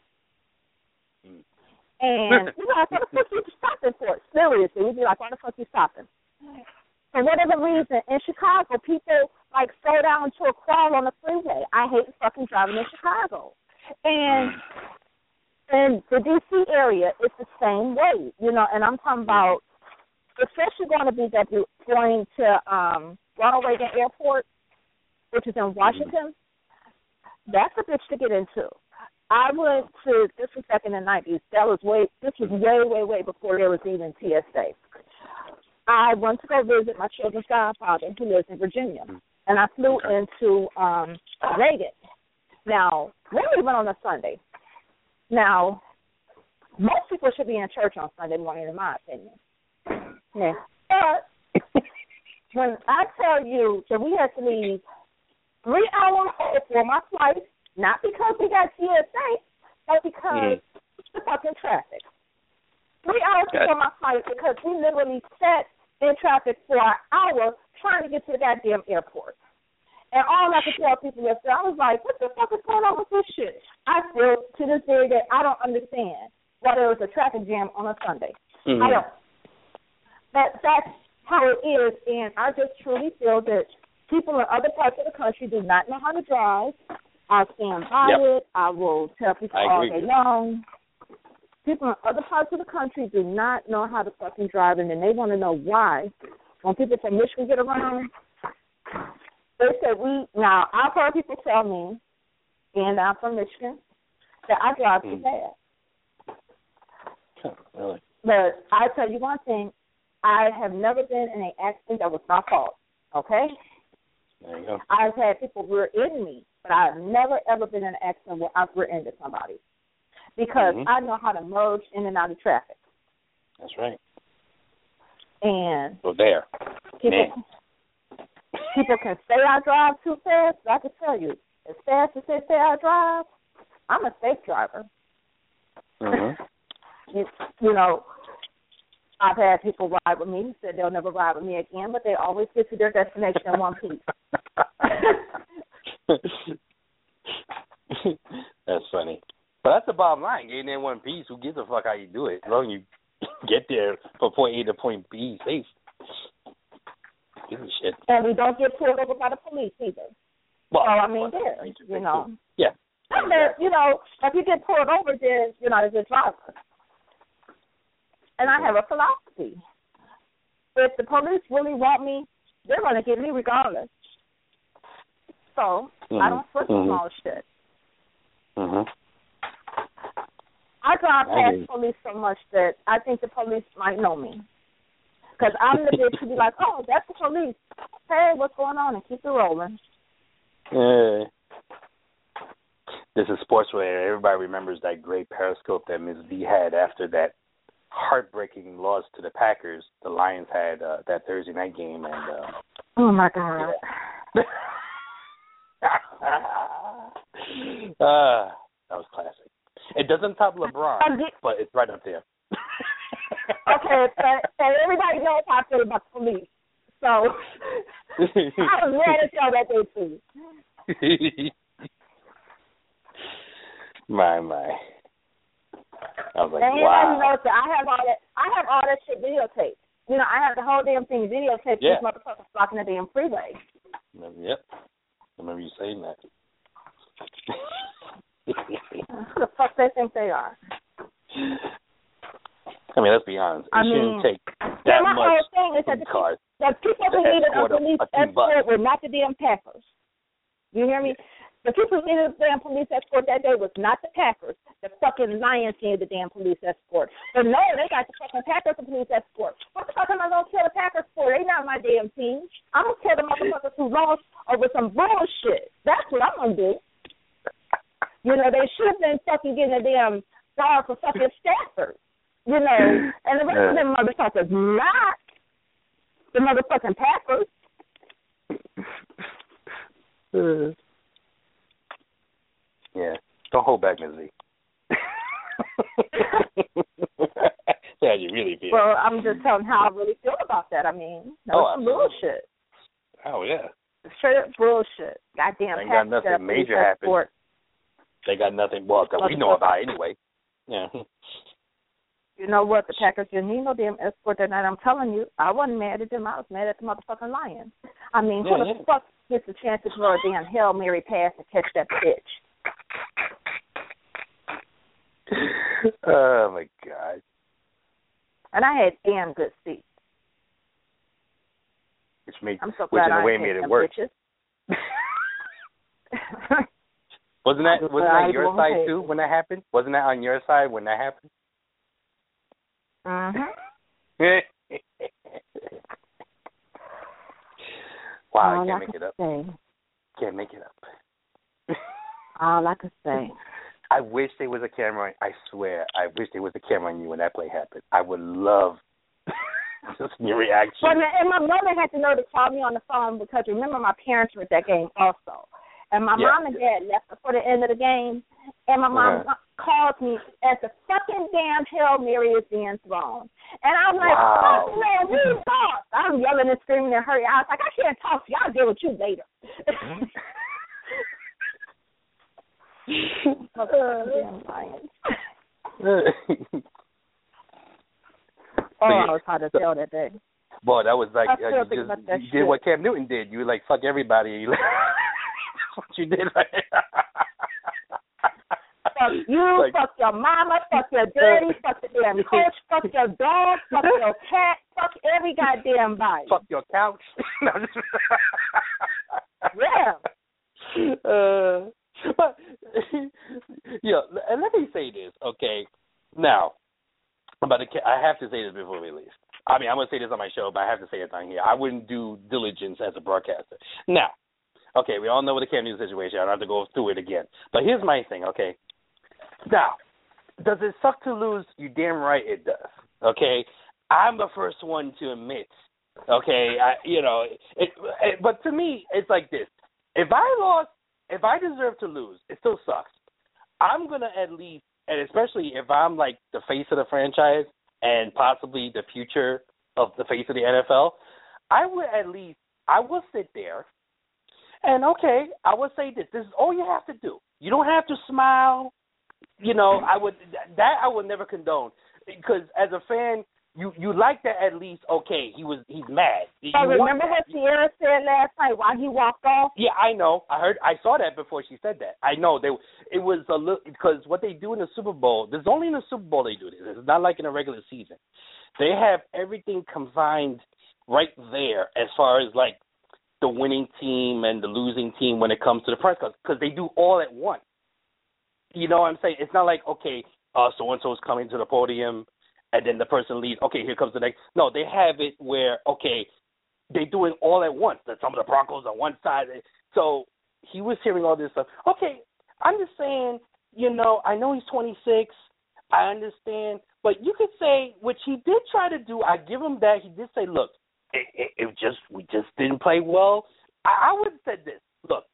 Mm. And, you know, what the fuck you stopping for? Seriously, we'd be like, why the fuck you stopping? For whatever reason, in Chicago, people, like, slow down to a crawl on the freeway. I hate fucking driving in Chicago. And in the D C area, it's the same way, you know, and I'm talking about, especially going to B W, going to um, Ronald Reagan Airport, which is in Washington. That's a bitch to get into. I went to, this was back in the nineties. That was way, this was way, way, way before there was even T S A. I went to go visit my children's godfather who lives in Virginia, and I flew okay. into um, Reagan. Now, we went on a Sunday. Now, most people should be in church on Sunday morning, in my opinion. Yeah. But when I tell you that we had to leave three hours before my flight, not because we got T S A, but because mm-hmm. the fucking traffic. Three hours Good. before my flight because we literally sat in traffic for an hour trying to get to the goddamn airport. And all I could tell people yesterday, I was like, what the fuck is going on with this shit? I feel to this day that I don't understand why there was a traffic jam on a Sunday. Mm-hmm. I don't. That, that's how it is, and I just truly feel that people in other parts of the country do not know how to drive. I stand by yep. it. I will tell people I all agree. day long. people in other parts of the country do not know how to fucking drive, and then they want to know why. When people from Michigan get around, they say we, now, I've heard people tell me, and I'm from Michigan, that I drive too fast. Oh, really? But I tell you one thing, I have never been in an accident that was my fault, okay? There you go. I've had people rear-end me, but I've never, ever been in an accident where I've rear-ended somebody because mm-hmm. I know how to merge in and out of traffic. That's right. And so there. People, Man. people can say I drive too fast, but I can tell you, as fast as they say I drive, I'm a safe driver. Mm-hmm. you, you know, I've had people ride with me who said they'll never ride with me again, but they always get to their destination in one piece. That's funny. But that's the bottom line. Getting in one piece, who gives a fuck how you do it? As long as you get there from point A to point B safe. Give a shit. And we don't get pulled over by the police either. Well, so, I mean, well, there, you know. too. Yeah. And then, you know, if you get pulled over, then, you know, as a driver. And I have a philosophy. If the police really want me, they're going to get me regardless. So mm-hmm. I don't flip mm-hmm. small shit. Mm-hmm. I drive past the police so much that I think the police might know me. Because I'm the bitch who be like, oh, that's the police. Hey, what's going on? And keep it rolling. Yeah. This is sports where everybody remembers that great Periscope that Miz V had after that heartbreaking loss to the Packers. The Lions had uh, that Thursday night game. and uh, Oh, my God. Yeah. uh, that was classic. It doesn't top LeBron, but it's right up there. Okay, but, but everybody knows how I feel about the police. So I was mad at y'all that day, too. My, my. I was like, and wow. You know, I have all that. I have all that shit videotaped. You know, I have the whole damn thing videotaped. Yeah. These motherfuckers blocking the damn freeway. Yep. I remember you saying that. Who the fuck they think they are? I mean, let's be honest. It I shouldn't mean, take that my much whole thing is that the, cars. the people who needed a police escort were not the damn Packers. You hear me? The people who needed the damn police escort that day was not the Packers. The fucking Lions needed the damn police escort. But no, they got the fucking Packers a police escort. What the fuck am I going to kill the Packers for? They not my damn team. I'm going to kill the motherfuckers who lost over some bullshit. That's what I'm going to do. You know, they should have been fucking getting a damn star for fucking Stafford. You know, and the rest of them motherfuckers not the motherfucking Packers. Uh, yeah, don't hold back, Miz V. Yeah, you really feel. Well, I'm just telling how I really feel about that. I mean, that's oh, some bullshit. Oh, yeah. Straight up bullshit. Goddamn Ain't got nothing major happen. They got nothing, well, that we know about anyway. Yeah. You know what? The Packers didn't need no damn escort that night. I'm telling you, I wasn't mad at them. I was mad at the motherfucking Lions. I mean, yeah, who the yeah. fuck gets a chance to throw a damn Hail Mary pass and catch that bitch? Oh, my God. And I had damn good seats. Which made, I'm so which glad in a I way ain't made it them worse. Wasn't that wasn't that your side too when that happened? Wasn't that on your side when that happened? Mm-hmm. Wow, All I can't I make can it up. Say, Can't make it up. all I can say. I wish there was a camera. I swear, I wish there was a camera on you when that play happened. I would love just your reaction. Well, and my mother had to know to call me on the phone because remember my parents were at that game also. And my yeah. mom and dad left before the end of the game, and my mom uh-huh. called me as the fucking damn Hail Mary is being thrown. And I'm like, wow. oh, man, we talk. I'm yelling and screaming and hurry. I was like, I can't talk to you. I'll deal with you later. Damn Lions. Oh, I was hard to tell that day. Boy, that was like, I uh, you, just, you did what Cam Newton did. You were like, fuck everybody. That's what you did. Right? So Fuck you, like, fuck your mama, fuck your daddy, fuck the damn coach, fuck your dog, fuck your cat, fuck every goddamn body. Fuck your couch. Yeah. Uh, but, yeah, and let me say this, okay? Now, but I have to say this before we leave. I mean, I'm going to say this on my show, but I have to say it on here. I wouldn't do diligence as a broadcaster. Now, okay, we all know what the Cam Newton situation. I don't have to go through it again. But here's my thing, okay? Now, does it suck to lose? You damn right it does, okay? I'm the first one to admit, okay? I, you know, it, it, but to me, it's like this. If I lost, if I deserve to lose, it still sucks. I'm going to at least, and especially if I'm like the face of the franchise and possibly the future of the face of the N F L, I would at least, I will sit there and, okay, I would say this. This is all you have to do. You don't have to smile. You know, I would, that I would never condone. Because as a fan, you, you like that at least, okay, he was, he's mad. So remember what Sierra said last night while he walked off? Yeah, I know. I heard, I saw that before she said that. I know. They, it was a little, because what they do in the Super Bowl, there's only in the Super Bowl they do this. It's not like in a regular season. They have everything combined right there as far as like the winning team and the losing team when it comes to the press conference, because they do all at once. You know what I'm saying? It's not like, okay, uh, so-and-so's coming to the podium, and then the person leaves. Okay, here comes the next. No, they have it where, okay, they do it all at once. Some of the Broncos on one side. So he was hearing all this stuff. Okay, I'm just saying, you know, I know he's twenty-six. I understand. But you could say, which he did try to do, I give him that. He did say, look, it, it, it just we just didn't play well. I, I would have said this. Look,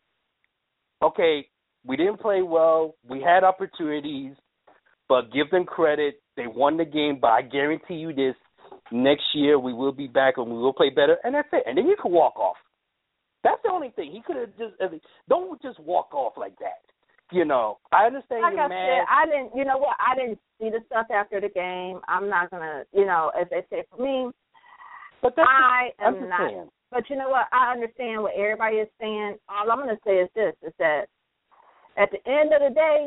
okay, we didn't play well. We had opportunities, but give them credit. They won the game, but I guarantee you this, next year we will be back and we will play better, and that's it. And then you can walk off. That's the only thing. He could have just – don't just walk off like that. You know, I understand like you're I mad. Said, I didn't – you know what? I didn't see the stuff after the game. I'm not going to – you know, as they say, for me, but that's I just, am not saying. But you know what? I understand what everybody is saying. All I'm going to say is this, is that at the end of the day,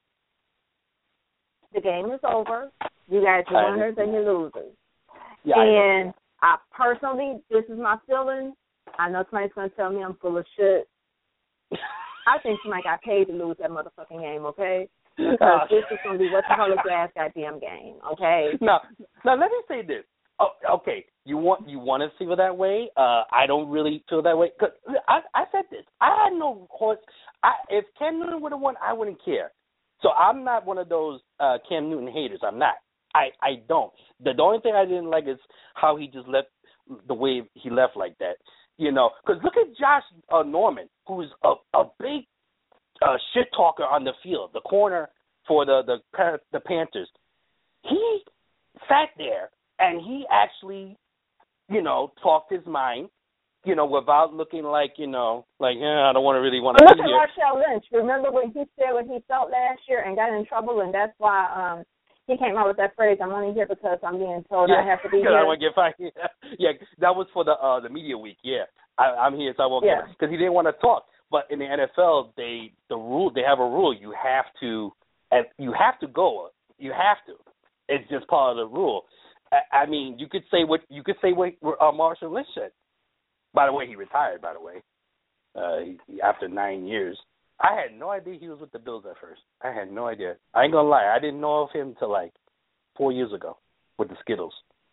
the game is over. You got your winners and your losers. Yeah, and I, I personally, this is my feeling. I know somebody's going to tell me I'm full of shit. I think somebody got paid to lose that motherfucking game, okay? Because this is going to be what the hell is the ass goddamn game, okay? Now, now let me say this. Oh, okay, you want you want to feel that way? Uh, I don't really feel that way. Cause I, I said this. I had no horse. I, if Cam Newton would have won, I wouldn't care. So I'm not one of those uh, Cam Newton haters. I'm not. I, I don't. The, the only thing I didn't like is how he just left the way he left like that. You know, because look at Josh uh, Norman, who's a, a big uh, shit talker on the field, the corner for the, the the Panthers. He sat there and he actually, you know, talked his mind, you know, without looking like, you know, like, yeah, I don't want to really want to Look be at here. Marshawn Lynch. Remember when he said what he felt last year and got in trouble, and that's why um, he came out with that phrase, I'm only here because I'm being told yeah, I have to be here. here. I want to get fined. Yeah, that was for the uh, the media week, yeah. I, I'm here, so I won't yeah. get because he didn't want to talk. But in the N F L, they the rule they have a rule. You have to, and you have to go. You have to. It's just part of the rule. I, I mean, you could say what you could say what uh, Marshawn Lynch said. By the way, he retired. By the way, uh, he, after nine years, I had no idea he was with the Bills at first. I had no idea. I ain't gonna lie. I didn't know of him till like four years ago with the Skittles.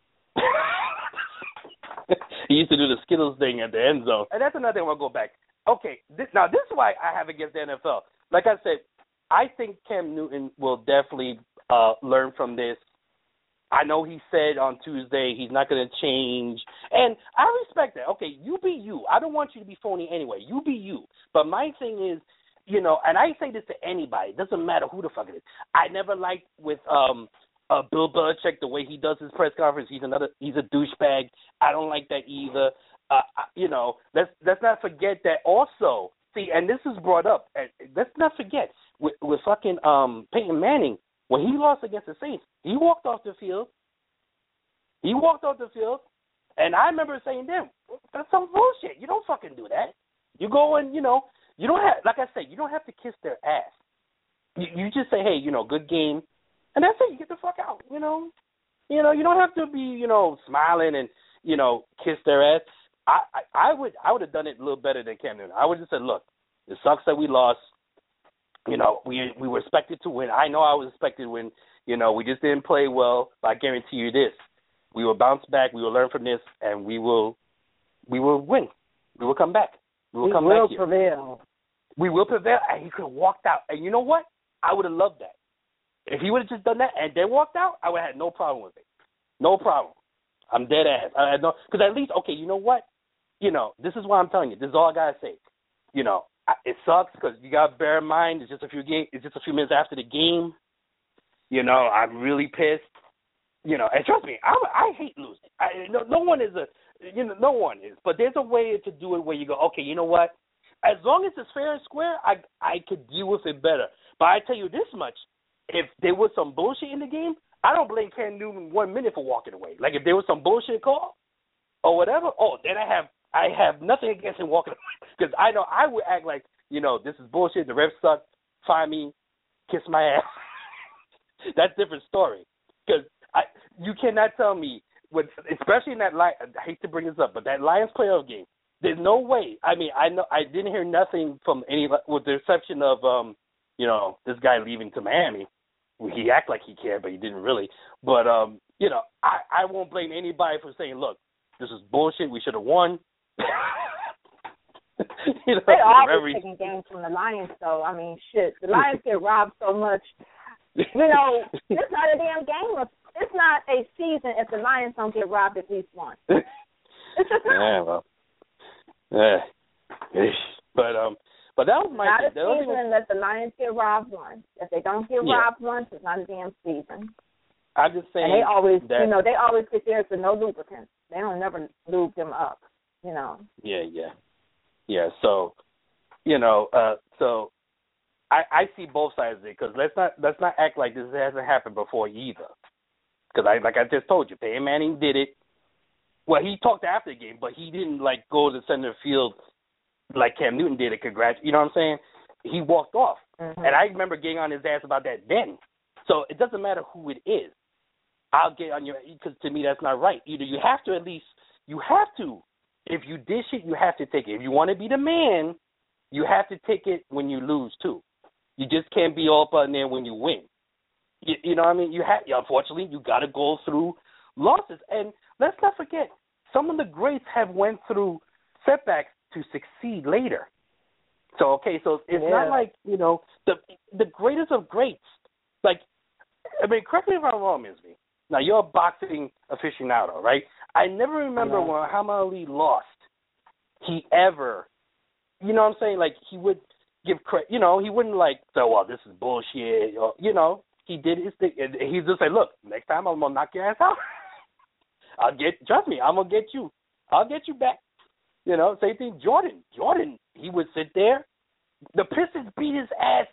He used to do the Skittles thing at the end zone. And that's another thing I want to go back. Okay, this, now this is why I have against the N F L. Like I said, I think Cam Newton will definitely uh, learn from this. I know he said on Tuesday he's not going to change. And I respect that. Okay, you be you. I don't want you to be phony anyway. You be you. But my thing is, you know, and I say this to anybody. It doesn't matter who the fuck it is. I never liked with um, uh, Bill Belichick the way he does his press conference. He's another. He's a douchebag. I don't like that either. Uh, you know, let's let's not forget that also. See, and this is brought up. And let's not forget with, with fucking um, Peyton Manning when he lost against the Saints. He walked off the field. He walked off the field, and I remember saying to him, "That's some bullshit. You don't fucking do that. You go and you know, you don't have. Like I said, you don't have to kiss their ass. You, you just say, hey, you know, good game, and that's it. You get the fuck out. You know, you know, you don't have to be, you know, smiling and, you know, kiss their ass. I, I, I would I would have done it a little better than Cam Newton. I would have said, look, it sucks that we lost. You know, we we were expected to win. I know I was expected to win. You know, we just didn't play well. But I guarantee you this: we will bounce back. We will learn from this, and we will we will win. We will come back. We will we come will back here. prevail. We will prevail. And he could have walked out. And you know what? I would have loved that. If he would have just done that and then walked out, I would have had no problem with it. No problem. I'm dead ass. I had no, because at least, okay, you know what? You know, this is what I'm telling you. This is all I gotta say. You know, it sucks because you gotta bear in mind it's just a few game, it's just a few minutes after the game. You know, I'm really pissed. You know, and trust me, I I hate losing. I, no, no one is a, you know, no one is. But there's a way to do it where you go, okay, you know what? As long as it's fair and square, I I could deal with it better. But I tell you this much: if there was some bullshit in the game, I don't blame Cam Newton one minute for walking away. Like if there was some bullshit call or whatever, oh, then I have I have nothing against him walking away because I know I would act like, you know, this is bullshit. The refs suck. Fine me, kiss my ass. That's a different story because I you cannot tell me, with, especially in that Lions, I hate to bring this up, but that Lions playoff game, there's no way. I mean, I know I didn't hear nothing from any, with the exception of, um, you know, this guy leaving to Miami. He acted like he cared, but he didn't really. But, um, you know, I, I won't blame anybody for saying, look, this is bullshit. We should have won. You know, they always every... taking games from the Lions, though. I mean, shit, the Lions get robbed so much. You know, it's not a damn game. It's not a season if the Lions don't get robbed at least once. It's just not. Yeah, well, yeah. But um, but that was my not thing. a season was... unless the Lions get robbed once. If they don't get yeah. robbed once, it's not a damn season. I'm just saying. And they always, that... you know, they always get theirs with no lubricants. They don't never lube them up. You know. Yeah, yeah, yeah. So, you know, uh, so. I, I see both sides of it because let's not let's not act like this hasn't happened before either. Because I like I just told you, Peyton Manning did it. Well, he talked after the game, but he didn't like go to center field like Cam Newton did it. Congrats, you know what I'm saying? He walked off, mm-hmm. and I remember getting on his ass about that then. So it doesn't matter who it is. I'll get on your because to me that's not right. Either you have to at least you have to. If you dish it, you have to take it. If you want to be the man, you have to take it when you lose too. You just can't be all up in there when you win. You, you know what I mean? You have, unfortunately, you got to go through losses. And let's not forget, some of the greats have went through setbacks to succeed later. So, okay, so it's yeah. not like, you know, the the greatest of greats. Like, I mean, correct me if I'm wrong, Miz V. Now, you're a boxing aficionado, right? I never remember when Muhammad Ali lost, he ever, you know what I'm saying? Like, he would give credit, you know, he wouldn't like say, well, this is bullshit, or, you know, he did his thing. He just said, look, next time I'm going to knock your ass out. I'll get, trust me, I'm going to get you. I'll get you back. You know, same thing, Jordan. Jordan, he would sit there. The Pistons beat his ass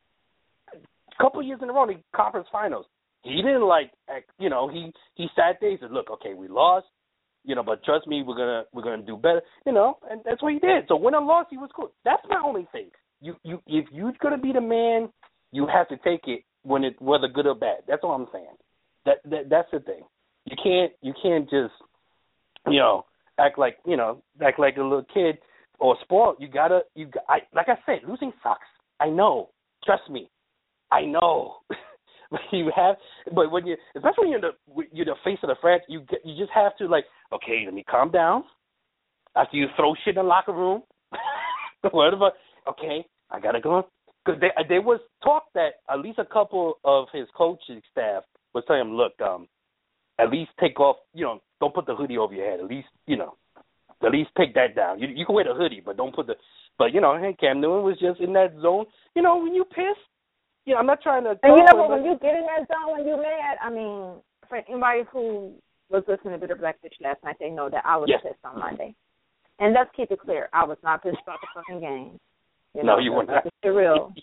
a couple of years in a row in the conference finals. He didn't like, you know, he, he sat there, he said, look, okay, we lost, you know, but trust me, we're going to we're gonna do better, you know, and that's what he did. So win or loss, he was cool. That's my only thing. You, you, if you're gonna be the man, you have to take it when it, whether good or bad. That's all I'm saying. That, that that's the thing. You can't, you can't just, you know, act like, you know, act like a little kid or spoiled. You gotta, you, I, like I said, losing sucks. I know. Trust me. I know. You have, but when you, especially when you're the, you're the face of the franchise, you get, you just have to like, okay, let me calm down. After you throw shit in the locker room, whatever. Okay, I gotta go. Because there was talk that at least a couple of his coaching staff was telling him, look, um, at least take off, you know, don't put the hoodie over your head. At least, you know, at least take that down. You, you can wear the hoodie, but don't put the, but, you know, hey, Cam Newton was just in that zone. You know, when you piss, you know, I'm not trying to. And you know what, when you get in that zone, when you're mad, I mean, for anybody who was listening to Bitter Black Bitch last night, they know that I was yes. pissed on Monday. And let's keep it clear, I was not pissed about the fucking game. You no, know, you were not. It's real.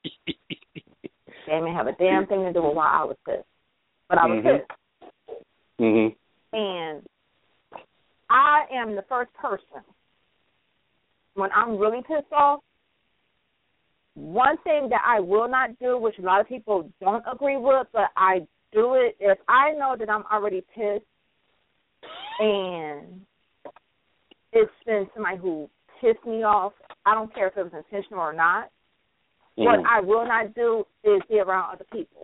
They didn't have a damn thing to do with why I was pissed. But I was mm-hmm. pissed. Mm-hmm. And I am the first person, when I'm really pissed off, one thing that I will not do, which a lot of people don't agree with, but I do it, if I know that I'm already pissed and it's been somebody who pissed me off, I don't care if it was intentional or not, mm. what I will not do is be around other people.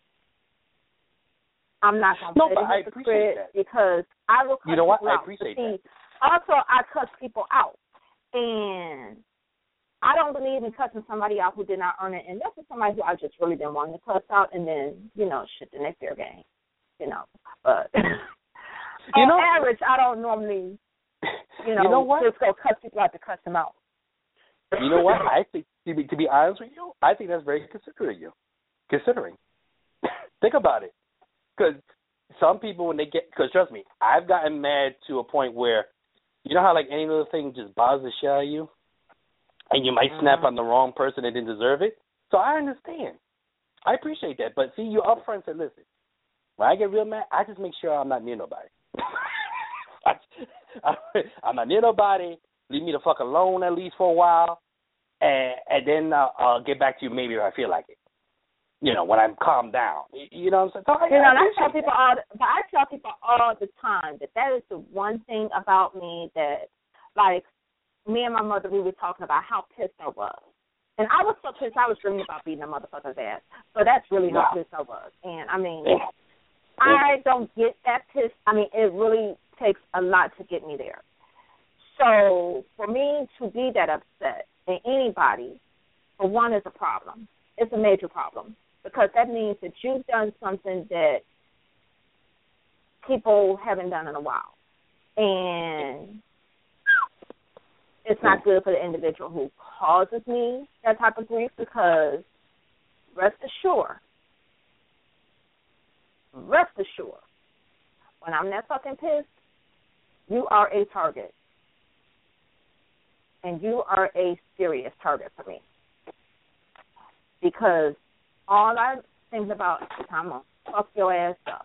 I'm not going to no, play the hypocrite because I will cuss you know what? people I out. appreciate See, that. Also, I cuss people out. And I don't believe in cussing somebody out who did not earn it. And this is somebody who I just really didn't want to cuss out. And then, you know, shit, the next fair game. You know. But you on know, average, I don't normally, you know, you know what? just go cuss people out to cuss them out. You know what? I think, to be, to be honest with you, I think that's very considerate of you. Considering. Think about it. Because some people, when they get, because trust me, I've gotten mad to a point where, you know how like any little thing just bothers the shit out of you? And you might mm-hmm. snap on the wrong person that didn't deserve it? So I understand. I appreciate that. But see, you're upfront and said, listen, when I get real mad, I just make sure I'm not near nobody. I, I, I'm not near nobody. Leave me the fuck alone at least for a while. And, and then I'll, I'll get back to you maybe if I feel like it. You know, when I'm calmed down. You know what I'm saying? So I, you know, I, I tell people all, but I tell people all the time that that is the one thing about me that, like, me and my mother, we were talking about how pissed I was. And I was so pissed, I was dreaming about beating a motherfucker's ass. So that's really how wow. pissed I was. And, I mean, yeah. I don't get that pissed. I mean, it really takes a lot to get me there. So for me to be that upset at anybody, for one, is a problem. It's a major problem. Because that means that you've done something that people haven't done in a while. And it's not good for the individual who causes me that type of grief because rest assured, rest assured, when I'm that fucking pissed, you are a target. And you are a serious target for me. Because all I think about is I'm going to fuck your ass up.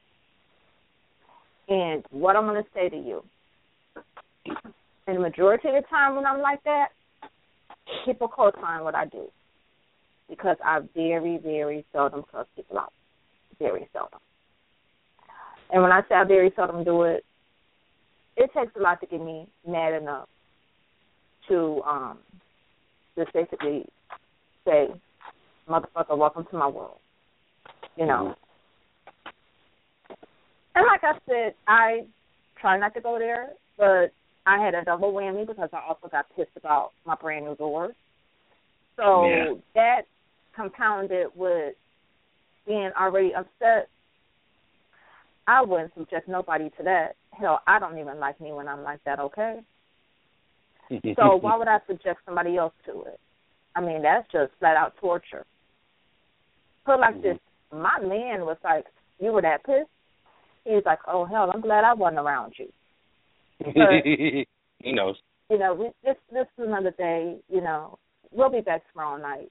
And what I'm going to say to you. And the majority of the time when I'm like that, people co-sign what I do. Because I very, very seldom cuss people out. Very seldom. And when I say I very seldom do it, it takes a lot to get me mad enough to um, just basically say, motherfucker, welcome to my world. You know. And like I said, I try not to go there, but I had a double whammy because I also got pissed about my brand new doors. So yeah. that compounded with being already upset. I wouldn't subject nobody to that. Hell, I don't even like me when I'm like that, okay? So why would I subject somebody else to it? I mean, that's just flat out torture. Put it like this, my man was like, you were that pissed? He was like, oh, hell, I'm glad I wasn't around you. But, he knows. You know, we, this, this is another day, you know. We'll be back tomorrow night.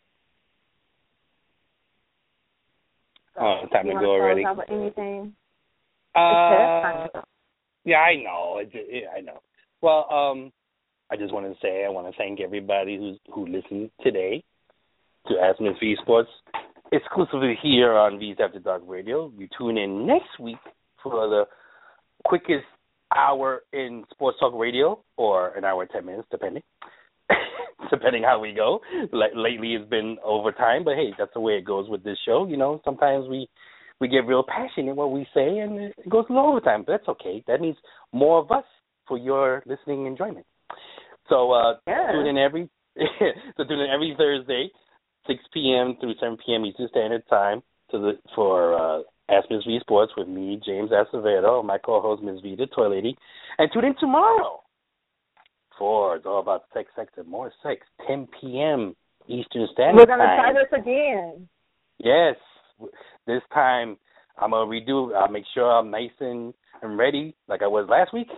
So, oh, it's time to go already. Talk about anything? Uh, yeah, I know. It, it, I know. Well, um, I just wanted to say I want to thank everybody who's who listened today to Ask Miz V Sports, exclusively here on V's After Dark Radio. You tune in next week for the quickest hour in sports talk radio, or an hour and ten minutes, depending. Depending how we go. Like, lately it's been overtime, but hey, that's the way it goes with this show. You know, sometimes we, we get real passionate in what we say, and it goes a little overtime, but that's okay. That means more of us for your listening enjoyment. So uh, yeah. tune in every so tune in every Thursday, six p.m. through seven p.m. Eastern Standard Time to the for uh, Ask Miz V Sports with me, James Acevedo, my co-host Miz V, the Toy Lady, and tune in tomorrow for It's All About Sex, Sex, and More Sex, ten p.m. Eastern Standard We're gonna Time. try this again. Yes, this time I'm gonna redo. I'll make sure I'm nice and, and ready like I was last week.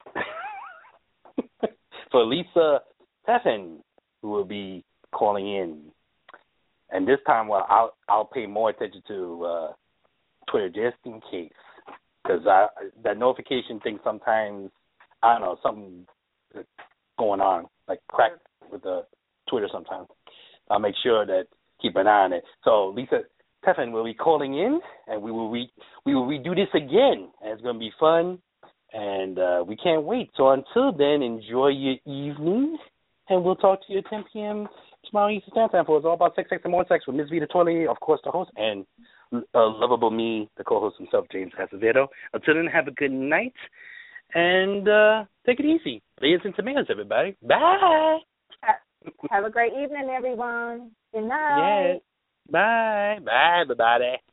For Lisa Teffen, who will be calling in. And this time, well, I'll I'll pay more attention to uh, Twitter just in case, because that notification thing sometimes, I don't know, something going on, like crack with the Twitter sometimes. I'll make sure that keep an eye on it. So, Lisa, Teflon will be calling in, and we will re- we will redo this again. And it's going to be fun, and uh, we can't wait. So until then, enjoy your evening, and we'll talk to you at ten p.m. tomorrow Eastern Standard Time for It's All About Sex, Sex, and More Sex with Miz Vita Tolle, of course, the host, and uh, lovable me, the co-host himself, James Acevedo. Until then, have a good night, and uh, take it easy. Layers and tomatoes, everybody. Bye. Have a great evening, everyone. Good night. Yeah. Bye. Bye, everybody.